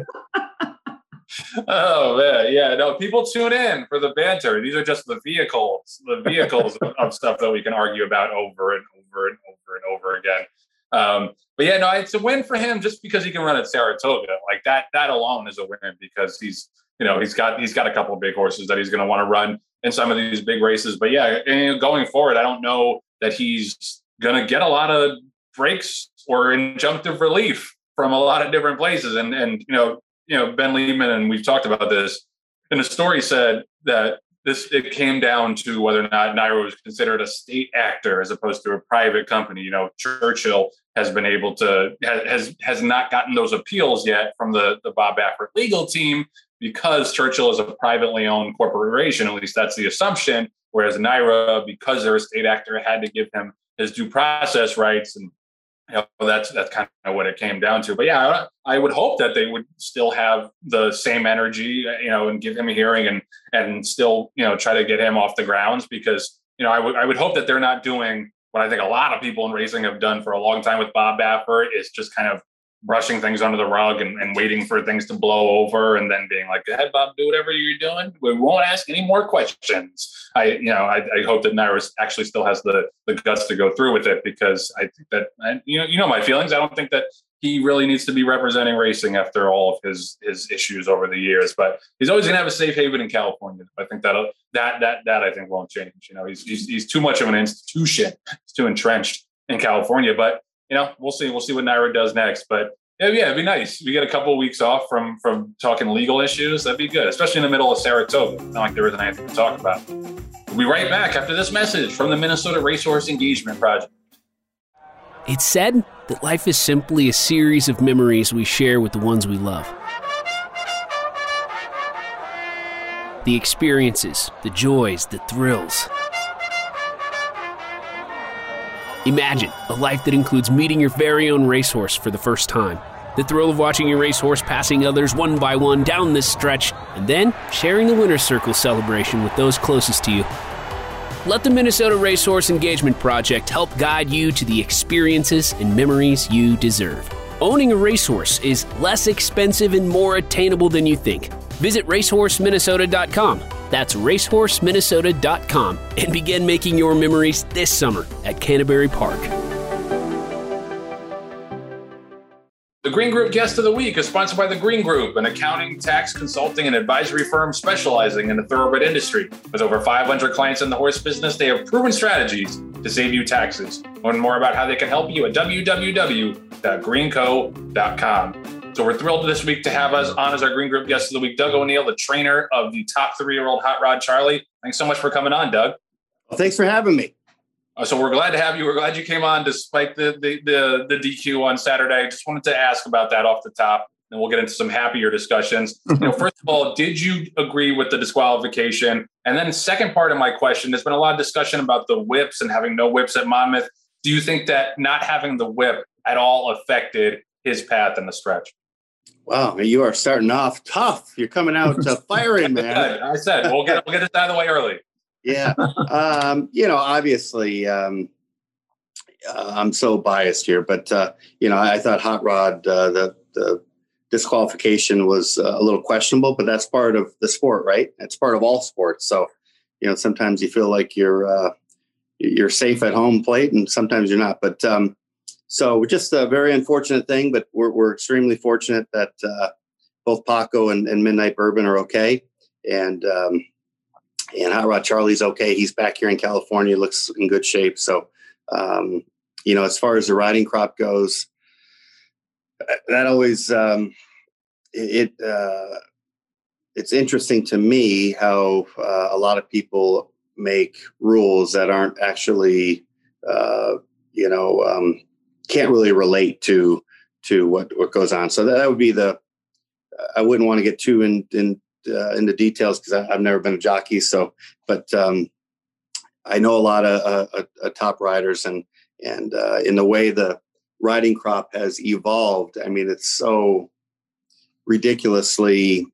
Oh, man. Yeah, no, people tune in for the banter. These are just the vehicles of stuff that we can argue about over and over and over and over again. But yeah, no, it's a win for him just because he can run at Saratoga. Like that alone is a win, because he's got a couple of big horses that he's going to want to run in some of these big races. But yeah, going forward, I don't know that he's going to get a lot of breaks or injunctive relief from a lot of different places. And Ben Liebman, and we've talked about this in a story, said that it came down to whether or not NYRA was considered a state actor as opposed to a private company. Churchill has been able to has not gotten those appeals yet from the Bob Baffert legal team, because Churchill is a privately owned corporation. At least that's the assumption. Whereas NYRA, because they're a state actor, had to give him his due process rights, and that's kind of what it came down to. But yeah, I would hope that they would still have the same energy, and give him a hearing and still, try to get him off the grounds, because, I would hope that they're not doing what I think a lot of people in racing have done for a long time with Bob Baffert, is just kind of brushing things under the rug and waiting for things to blow over, and then being like, go ahead, Bob, do whatever you're doing. We won't ask any more questions. I hope that NYRA actually still has the guts to go through with it, because I think that, my feelings. I don't think that he really needs to be representing racing after all of his issues over the years. But he's always going to have a safe haven in California. I think that I think won't change. He's too much of an institution. He's too entrenched in California. But we'll see. We'll see what Naira does next. But yeah, it'd be nice. We get a couple of weeks off from talking legal issues. That'd be good, especially in the middle of Saratoga. Not like there isn't anything to talk about. We'll be right back after this message from the Minnesota Racehorse Engagement Project. It's said that life is simply a series of memories we share with the ones we love. The experiences, the joys, the thrills. Imagine a life that includes meeting your very own racehorse for the first time, the thrill of watching your racehorse passing others one by one down this stretch, and then sharing the winner's circle celebration with those closest to you. Let the Minnesota Racehorse Engagement Project help guide you to the experiences and memories you deserve. Owning a racehorse is less expensive and more attainable than you think. Visit racehorseminnesota.com. That's racehorseminnesota.com and begin making your memories this summer at Canterbury Park. The Green Group Guest of the Week is sponsored by The Green Group, an accounting, tax, consulting, and advisory firm specializing in the thoroughbred industry. With over 500 clients in the horse business, they have proven strategies to save you taxes. Learn more about how they can help you at www.greenco.com. So we're thrilled this week to have us on as our Green Group Guest of the Week, Doug O'Neill, the trainer of the top 3-year-old Hot Rod Charlie. Thanks so much for coming on, Doug. Well, thanks for having me. So we're glad to have you. We're glad you came on despite the DQ on Saturday. Just wanted to ask about that off the top, and we'll get into some happier discussions. First of all, did you agree with the disqualification? And then second part of my question, there's been a lot of discussion about the whips and having no whips at Monmouth. Do you think that not having the whip at all affected his path in the stretch? Wow, you are starting off tough. You're coming out firing, man. I said we'll get this out of the way early. Yeah. Obviously, I'm so biased here, but, I thought Hot Rod, the disqualification was a little questionable, but that's part of the sport, right? It's part of all sports. So, sometimes you feel like you're safe at home plate and sometimes you're not. But so just a very unfortunate thing, but we're extremely fortunate that both Paco and Midnight Bourbon are okay. And Hot Rod Charlie's okay. He's back here in California, looks in good shape. So, as far as the riding crop goes, that always, it's interesting to me how a lot of people make rules that aren't actually, can't really relate to what goes on. So that would be I wouldn't want to get too into details because I've never been a jockey. So, but I know a lot of top riders and in the way the riding crop has evolved. I mean, it's so ridiculously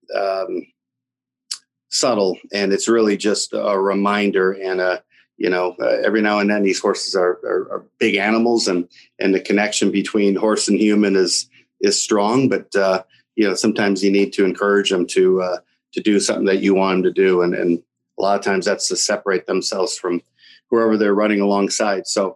subtle, and it's really just a reminder and every now and then these horses are big animals, and the connection between horse and human is strong. But sometimes you need to encourage them to do something that you want them to do, and a lot of times that's to separate themselves from whoever they're running alongside. So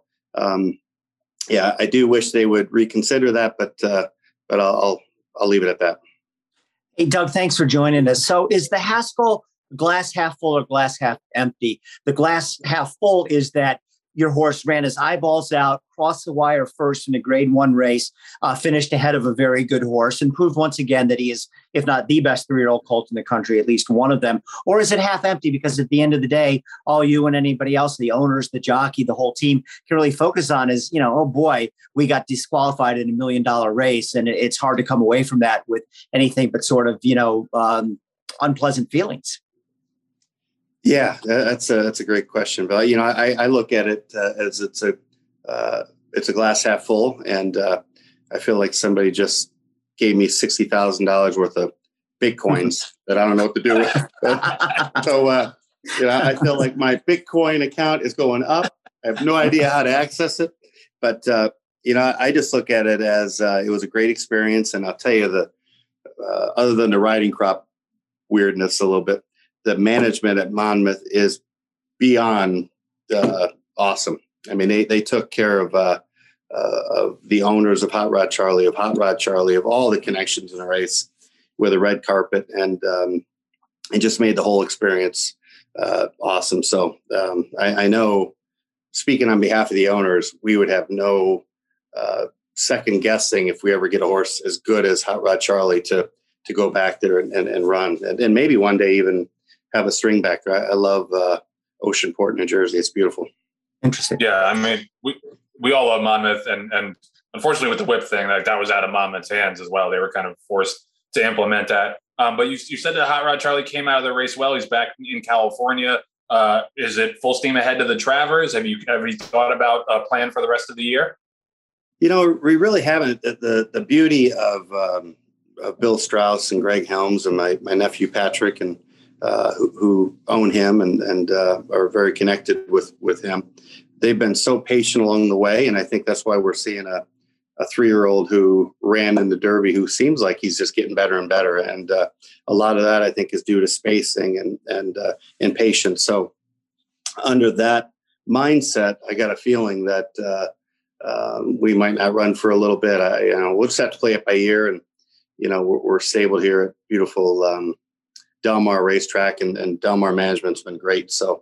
I do wish they would reconsider that, but I'll leave it at that. Hey, Doug, thanks for joining us. So is the Haskell glass half full or glass half empty? The glass half full is that your horse ran his eyeballs out, crossed the wire first in a grade 1 race, finished ahead of a very good horse, and proved once again that he is, if not the best 3-year-old colt in the country, at least one of them? Or is it half empty? Because at the end of the day, all you and anybody else, the owners, the jockey, the whole team can really focus on is, oh boy, we got disqualified in $1 million race. And it's hard to come away from that with anything but sort of, unpleasant feelings. Yeah, that's a great question, but I look at it as it's a glass half full, and I feel like somebody just gave me $60,000 worth of Bitcoins that I don't know what to do with. So I feel like my Bitcoin account is going up. I have no idea how to access it, but I just look at it as it was a great experience, and I'll tell you other than the riding crop weirdness a little bit, the management at Monmouth is beyond awesome. I mean, they took care of of the owners of Hot Rod Charlie, of all the connections in the race with a red carpet, and just made the whole experience awesome. So I know, speaking on behalf of the owners, we would have no second guessing if we ever get a horse as good as Hot Rod Charlie to go back there and run, and maybe one day even have a string back there. I love Oceanport, New Jersey. It's beautiful. Interesting. Yeah, I mean, we all love Monmouth, and unfortunately with the whip thing, like that was out of Monmouth's hands as well. They were kind of forced to implement that. But you said that Hot Rod Charlie came out of the race well. He's back in California. Is it full steam ahead to the Travers? Have you thought about a plan for the rest of the year? We really haven't. The beauty of Bill Strauss and Greg Helms and my nephew Patrick, and who own him and are very connected with him. They've been so patient along the way, and I think that's why we're seeing a 3-year-old who ran in the Derby who seems like he's just getting better and better. And a lot of that, I think, is due to spacing and patience. So under that mindset, I got a feeling that we might not run for a little bit. We'll just have to play it by ear. And, we're stable here at beautiful Del Mar racetrack, and Del Mar management's been great. So,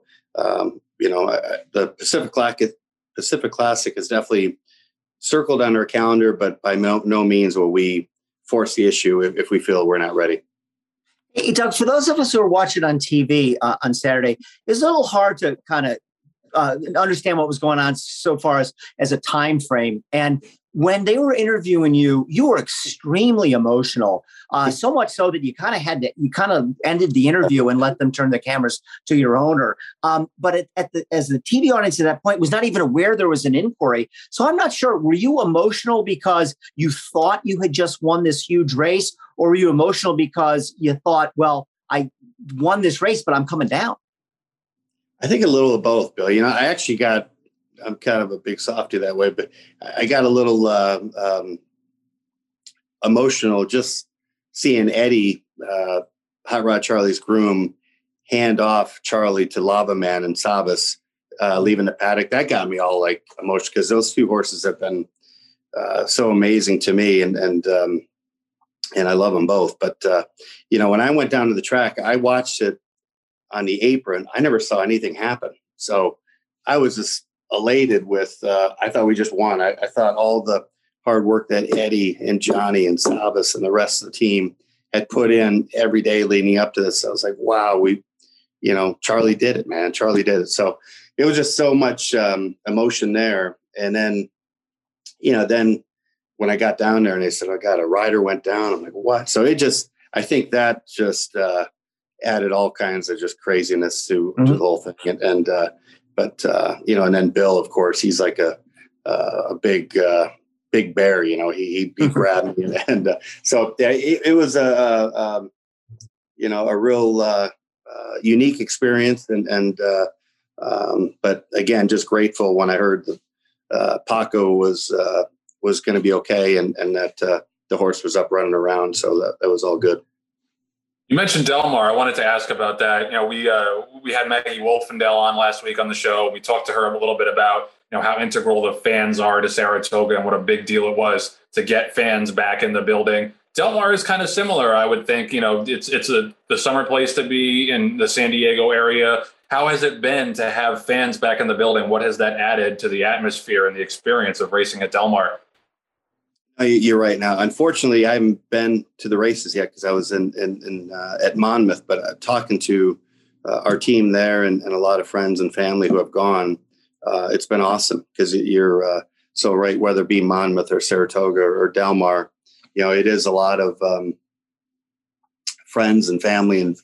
the Pacific Classic is definitely circled on our calendar, but by no means will we force the issue if we feel we're not ready. Hey, Doug, for those of us who are watching on TV on Saturday, it's a little hard to kind of understand what was going on so far as a time frame. And when they were interviewing you, you were extremely emotional, so much so that you kind of ended the interview and let them turn the cameras to your owner. But as the TV audience at that point was not even aware there was an inquiry. So I'm not sure, were you emotional because you thought you had just won this huge race, or were you emotional because you thought, well, I won this race, but I'm coming down? I think a little of both, Bill. I'm kind of a big softy that way, but I got a little emotional just seeing Eddie, Hot Rod Charlie's groom, hand off Charlie to Lava Man and Sabas, leaving the paddock. That got me all like emotional, because those two horses have been so amazing to me, and I love them both. But when I went down to the track, I watched it on the apron. I never saw anything happen, so I was just elated with, I thought we just won. I thought all the hard work that Eddie and Johnny and Sabas and the rest of the team had put in every day leading up to this. I was like, wow, Charlie did it, man. Charlie did it. So it was just so much emotion there. And then, then when I got down there and they said, oh God, a rider went down. I'm like, what? So I think that just added all kinds of just craziness to the whole thing. But and then Bill, of course, he's like a big bear. He grabbed me, and so it was a real unique experience, and but again, just grateful when I heard that Paco was going to be okay, and that the horse was up running around, so that was all good. You mentioned Del Mar. I wanted to ask about that. We had Maggie Wolfendale on last week on the show. We talked to her a little bit about how integral the fans are to Saratoga and what a big deal it was to get fans back in the building. Del Mar is kind of similar, I would think. It's the summer place to be in the San Diego area. How has it been to have fans back in the building? What has that added to the atmosphere and the experience of racing at Del Mar? You're right. Now, unfortunately, I haven't been to the races yet because I was at Monmouth. But talking to our team there and a lot of friends and family who have gone, it's been awesome, because you're so right. Whether it be Monmouth or Saratoga or Del Mar, it is a lot of friends and family and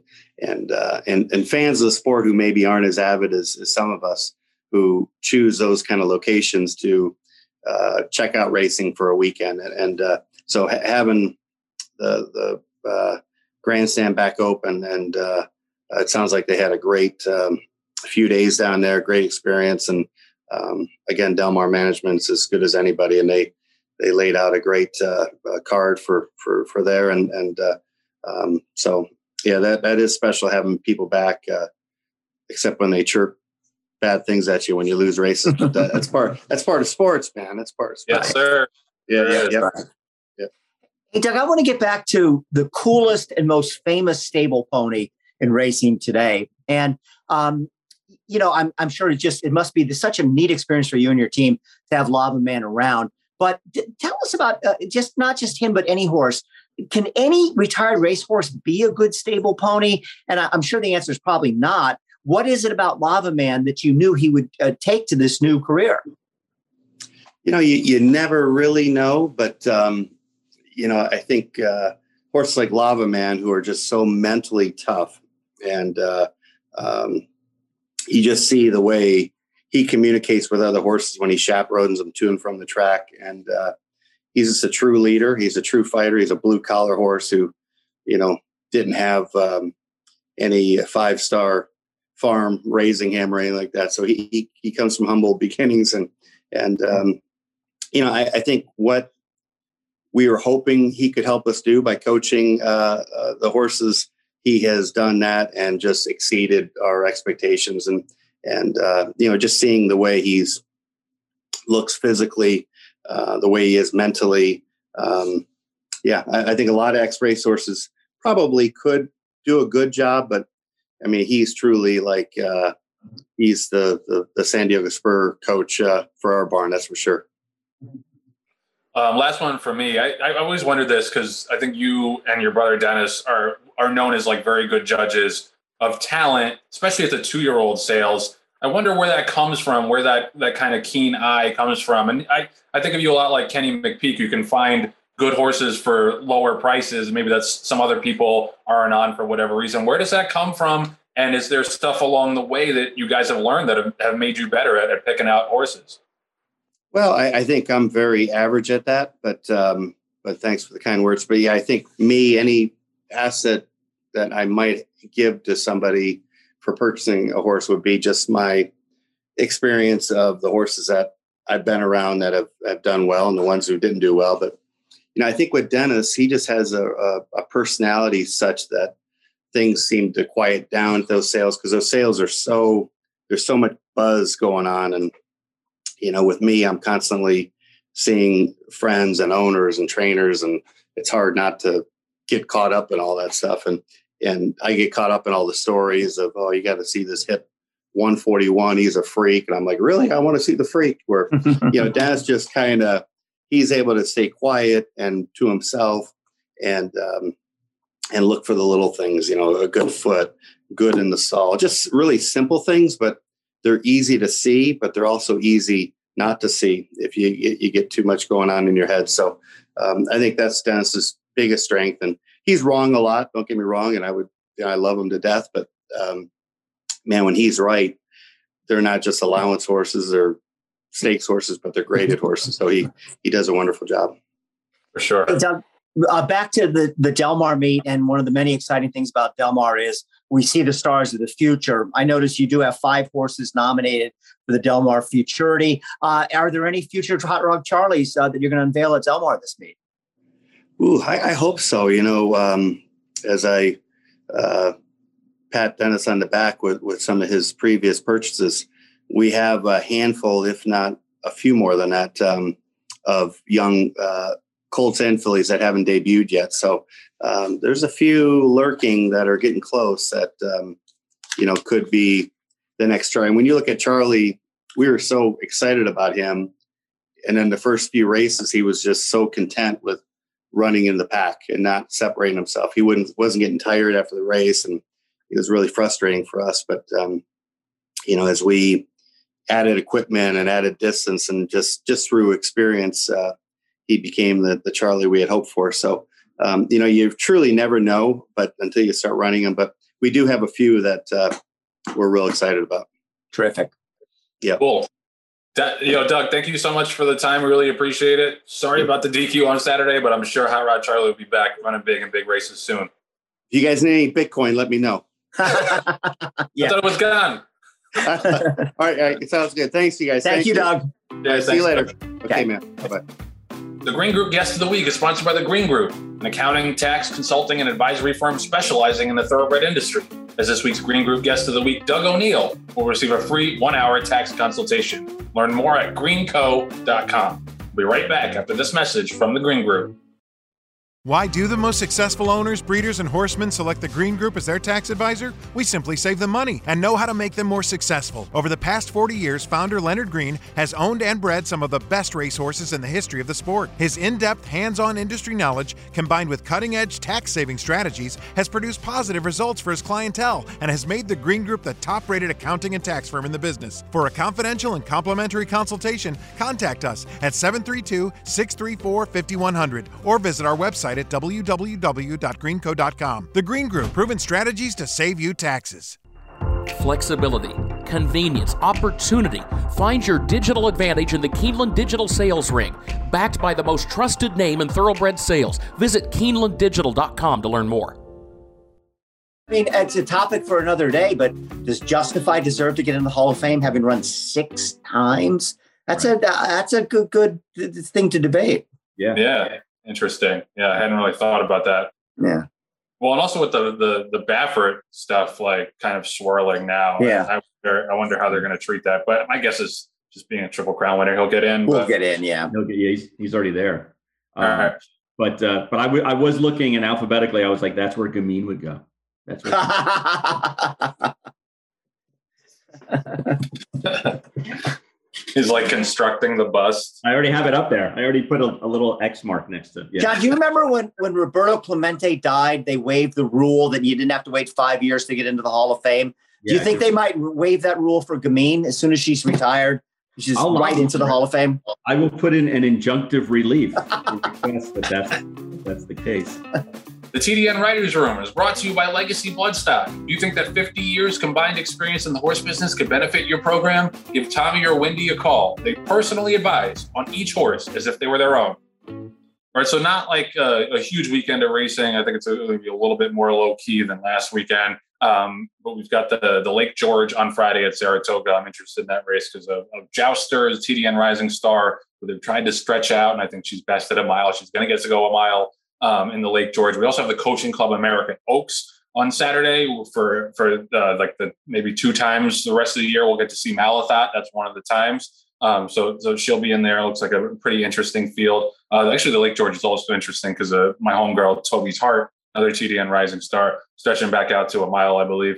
fans of the sport who maybe aren't as avid as some of us, who choose those kind of locations to check out racing for a weekend. And so having the grandstand back open, and it sounds like they had a great few days down there, great experience. And again, Del Mar management's as good as anybody, and they laid out a great card for there. And so, yeah, that is special, having people back, except when they chirp bad things at you when you lose races. But that's part of sports, man. That's part of sports. Yes, sir. Yeah. Hey, Doug, I want to get back to the coolest and most famous stable pony in racing today. And, I'm sure it must be such a neat experience for you and your team to have Lava Man around. But tell us about not just him, but any horse. Can any retired racehorse be a good stable pony? And I'm sure the answer is probably not. What is it about Lava Man that you knew he would take to this new career? You never really know, but I think horses like Lava Man, who are just so mentally tough, and you just see the way he communicates with other horses when he chaperones them to and from the track. And he's just a true leader. He's a true fighter. He's a blue collar horse who, didn't have any 5-star farm raising him or anything like that. So he comes from humble beginnings. And I think what we were hoping he could help us do by coaching the horses, he has done that and just exceeded our expectations. And just seeing the way he's looks physically, the way he is mentally. I think a lot of ex-race horses probably could do a good job, but I mean, he's truly like, he's the San Diego Spur coach for our barn. That's for sure. Last one for me. I always wondered this because I think you and your brother Dennis are known as like very good judges of talent, especially at the 2-year-old sales. I wonder where that comes from, where that kind of keen eye comes from. And I think of you a lot like Kenny McPeak. You can find good horses for lower prices. Maybe that's some other people aren't on for whatever reason. Where does that come from? And is there stuff along the way that you guys have learned that have made you better at picking out horses? Well, I think I'm very average at that, but thanks for the kind words. But yeah, I think any asset that I might give to somebody for purchasing a horse would be just my experience of the horses that I've been around that have done well and the ones who didn't do well. But, I think with Dennis, he just has a personality such that things seem to quiet down at those sales, because those sales there's so much buzz going on. And, with me, I'm constantly seeing friends and owners and trainers, and it's hard not to get caught up in all that stuff. And I get caught up in all the stories of, oh, you got to see this hip 141. He's a freak. And I'm like, really? I want to see the freak. Where, Dennis just kind of, he's able to stay quiet and to himself and look for the little things, a good foot, good in the stall, just really simple things, but they're easy to see, but they're also easy not to see if you get too much going on in your head. So I think that's Dennis's biggest strength. And he's wrong a lot. Don't get me wrong. And I love him to death, but man, when he's right, they're not just allowance horses or stakes horses, but they're graded horses. So he does a wonderful job. For sure. Hey, Doug, back to the Del Mar meet. And one of the many exciting things about Del Mar is we see the stars of the future. I noticed you do have 5 horses nominated for the Del Mar Futurity. Are there any future Hot Rod Charlies that you're going to unveil at Del Mar this meet? Ooh, I hope so. As I pat Dennis on the back with some of his previous purchases, we have a handful, if not a few more than that, of young colts and fillies that haven't debuted yet. So there's a few lurking that are getting close that, could be the next try. And when you look at Charlie, we were so excited about him. And then the first few races, he was just so content with running in the pack and not separating himself. He wasn't getting tired after the race, and it was really frustrating for us. But, as we added equipment and added distance and just through experience, he became the Charlie we had hoped for. So, you truly never know, but until you start running them. But we do have a few that we're real excited about. Terrific. Yeah. Cool. Doug, thank you so much for the time. We really appreciate it. Sorry about the DQ on Saturday, but I'm sure Hot Rod Charlie will be back running big in big races soon. If you guys need any Bitcoin, let me know. I thought it was gone. All right. It sounds good. Thanks, you guys. Thank you, Doug. Yeah, see you later. Doug. Okay, man. Bye-bye. The Green Group Guest of the Week is sponsored by The Green Group, an accounting, tax, consulting, and advisory firm specializing in the thoroughbred industry. as this week's Green Group Guest of the Week, Doug O'Neill, will receive a free 1-hour tax consultation. Learn more at greenco.com. We'll be right back after this message from the Green Group. Why do the most successful owners, breeders, and horsemen select the Green Group as their tax advisor? We simply save them money and know how to make them more successful. Over the past 40 years, founder Leonard Green has owned and bred some of the best racehorses in the history of the sport. His in-depth, hands-on industry knowledge, combined with cutting-edge tax-saving strategies, has produced positive results for his clientele and has made the Green Group the top-rated accounting and tax firm in the business. For a confidential and complimentary consultation, contact us at 732-634-5100 or visit our website at www.greenco.com. The Green Group, proven strategies to save you taxes. Flexibility, convenience, opportunity. Find your digital advantage in the Keeneland Digital Sales Ring. Backed by the most trusted name in thoroughbred sales. Visit KeenelandDigital.com to learn more. I mean, it's a topic for another day, but does Justify deserve to get in the Hall of Fame, having run 6 times? That's a good thing to debate. Yeah. Interesting. Yeah, I hadn't really thought about that. Yeah. Well, and also with the Baffert stuff, like kind of swirling now. Yeah. I wonder how they're going to treat that. But my guess is just being a Triple Crown winner, he'll get in. We'll get in. Yeah. He's already there. All right. But I was looking, and alphabetically, I was like, that's where Gamine would go. That's where. He's like constructing the bust. I already have it up there. I already put a little X mark next to it. Yeah. John, do you remember when Roberto Clemente died, they waived the rule that you didn't have to wait 5 years to get into the Hall of Fame? Do you think they might waive that rule for Gamine as soon as she's retired? She's right into the Hall of Fame. I will put in an injunctive relief that's the case. The TDN Writers Room is brought to you by Legacy Bloodstock. Do you think that 50 years combined experience in the horse business could benefit your program? Give Tommy or Wendy a call. They personally advise on each horse as if they were their own. All right, so not like a huge weekend of racing. I think it's going to be a little bit more low-key than last weekend. But we've got the Lake George on Friday at Saratoga. I'm interested in that race because of Jouster is TDN Rising Star, who they've tried to stretch out, and I think she's bested a mile. She's going to get to go a mile in the Lake George. We also have the Coaching Club American Oaks on Saturday for like the maybe 2 times the rest of the year. We'll get to see Malathaat. That's one of the times. So she'll be in there. It looks like a pretty interesting field. Actually, the Lake George is also interesting because my homegirl, Toby's Heart, another TDN Rising Star, stretching back out to a mile, I believe.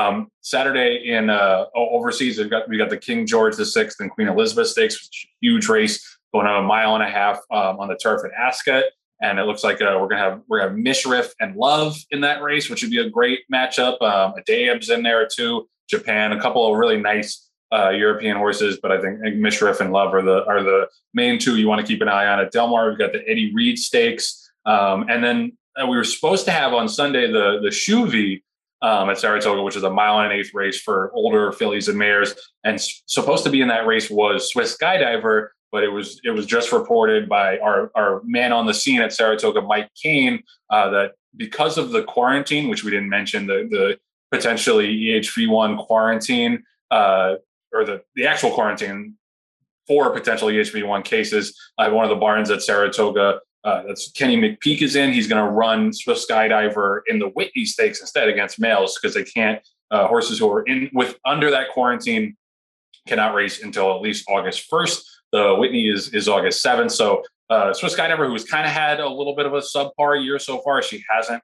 Saturday in overseas, we got the King George VI and Queen Elizabeth Stakes, which is a huge race going on 1.5 miles on the turf at Ascot. And it looks like we're gonna have Mishriff and Love in that race, which would be a great matchup. Adayab's in there too. Japan, a couple of really nice European horses, but I think Mishriff and Love are the main 2 you want to keep an eye on. At Del Mar, we've got the Eddie Reed Stakes, and then we were supposed to have on Sunday the Shuvi at Saratoga, which is a 1.8 mile race for older fillies and mares, and supposed to be in that race was Swiss Skydiver. But it was just reported by our man on the scene at Saratoga, Mike Kane, that because of the quarantine, which we didn't mention, the potentially EHV1 quarantine, or the actual quarantine for potential EHV1 cases, one of the barns at Saratoga, that's Kenny McPeak is in. He's going to run Swiss Skydiver in the Whitney Stakes instead against males because they can't horses who are under that quarantine cannot race until at least August 1st. The Whitney is August 7th. So Swiss Skydiver, who's kind of had a little bit of a subpar year so far, she hasn't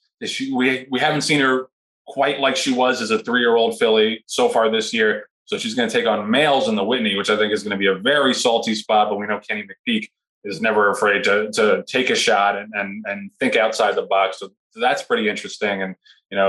we haven't seen her quite like she was as a 3-year-old filly so far this year. So she's going to take on males in the Whitney, which I think is going to be a very salty spot. But we know Kenny McPeak is never afraid to take a shot and think outside the box. So that's pretty interesting. And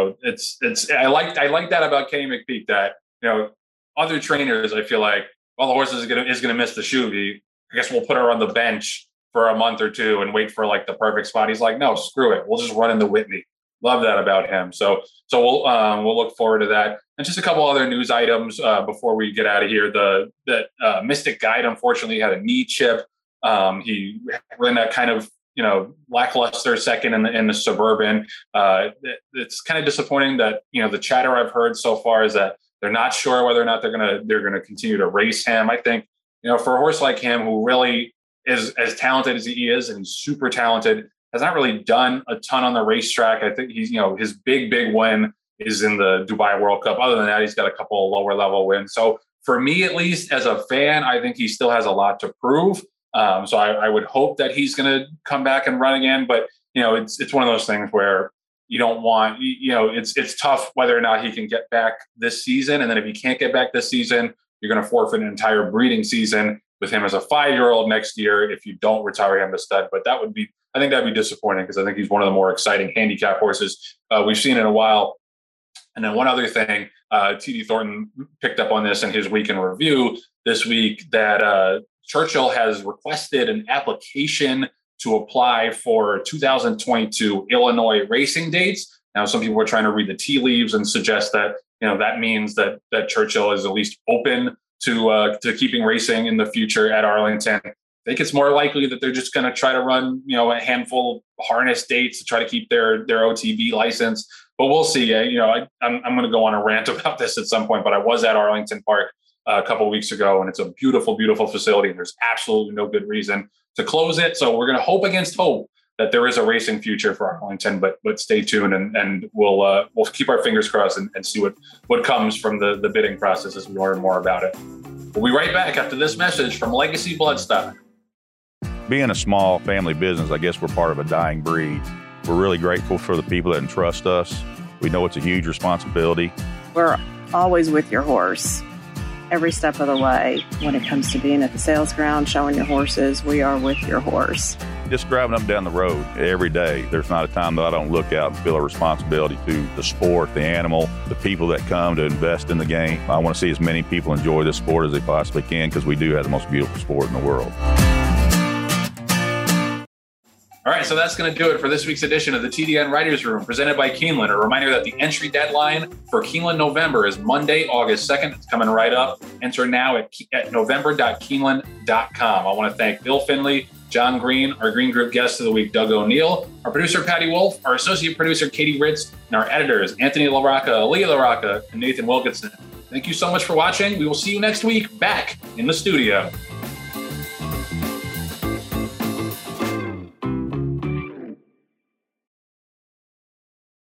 I like that about Kenny McPeak, that other trainers, I feel like, well, the horse is going to miss the Shuvi. I guess we'll put her on the bench for a month or 2 and wait for like the perfect spot. He's like, no, screw it. We'll just run in the Whitney. Love that about him. So we'll look forward to that. And just a couple other news items before we get out of here. The Mystic Guide, unfortunately, had a knee chip. He ran that kind of lackluster second in the Suburban. It's kind of disappointing that the chatter I've heard so far is that they're not sure whether or not they're gonna continue to race him. I think for a horse like him, who really is as talented as he is, and he's super talented, has not really done a ton on the racetrack. I think he's his big win is in the Dubai World Cup. Other than that, he's got a couple of lower level wins. So for me, at least as a fan, I think he still has a lot to prove. So I would hope that he's going to come back and run again. But, it's one of those things where you don't want, it's tough whether or not he can get back this season. And then if he can't get back this season, you're going to forfeit an entire breeding season with him as a 5-year-old next year if you don't retire him to stud. But I think that'd be disappointing because I think he's one of the more exciting handicap horses we've seen in a while. And then one other thing, T.D. Thornton picked up on this in his week in review this week, that Churchill has requested an application to apply for 2022 Illinois racing dates. Now, some people are trying to read the tea leaves and suggest that, that means that Churchill is at least open to keeping racing in the future at Arlington. I think it's more likely that they're just going to try to run, a handful of harness dates to try to keep their OTB license. But we'll see. I'm going to go on a rant about this at some point, but I was at Arlington Park a couple of weeks ago, and it's a beautiful, beautiful facility. And there's absolutely no good reason to close it. So we're going to hope against hope that there is a racing future for Arlington, but stay tuned and we'll keep our fingers crossed and see what comes from the bidding process as we learn more about it. We'll be right back after this message from Legacy Bloodstock. Being a small family business, I guess we're part of a dying breed. We're really grateful for the people that entrust us. We know it's a huge responsibility. We're always with your horse every step of the way. When it comes to being at the sales ground, showing your horses, we are with your horse. Just driving up and down the road every day, there's not a time that I don't look out and feel a responsibility to the sport, the animal, the people that come to invest in the game. I want to see as many people enjoy this sport as they possibly can because we do have the most beautiful sport in the world. All right, so that's going to do it for this week's edition of the TDN Writers Room presented by Keeneland. A reminder that the entry deadline for Keeneland November is Monday, August 2nd. It's coming right up. Enter now at november.keeneland.com. I want to thank Bill Finley, John Green, our Green Group guest of the week, Doug O'Neill, our producer, Patty Wolf, our associate producer, Katie Ritz, and our editors, Anthony LaRocca, Leah LaRocca, and Nathan Wilkinson. Thank you so much for watching. We will see you next week back in the studio.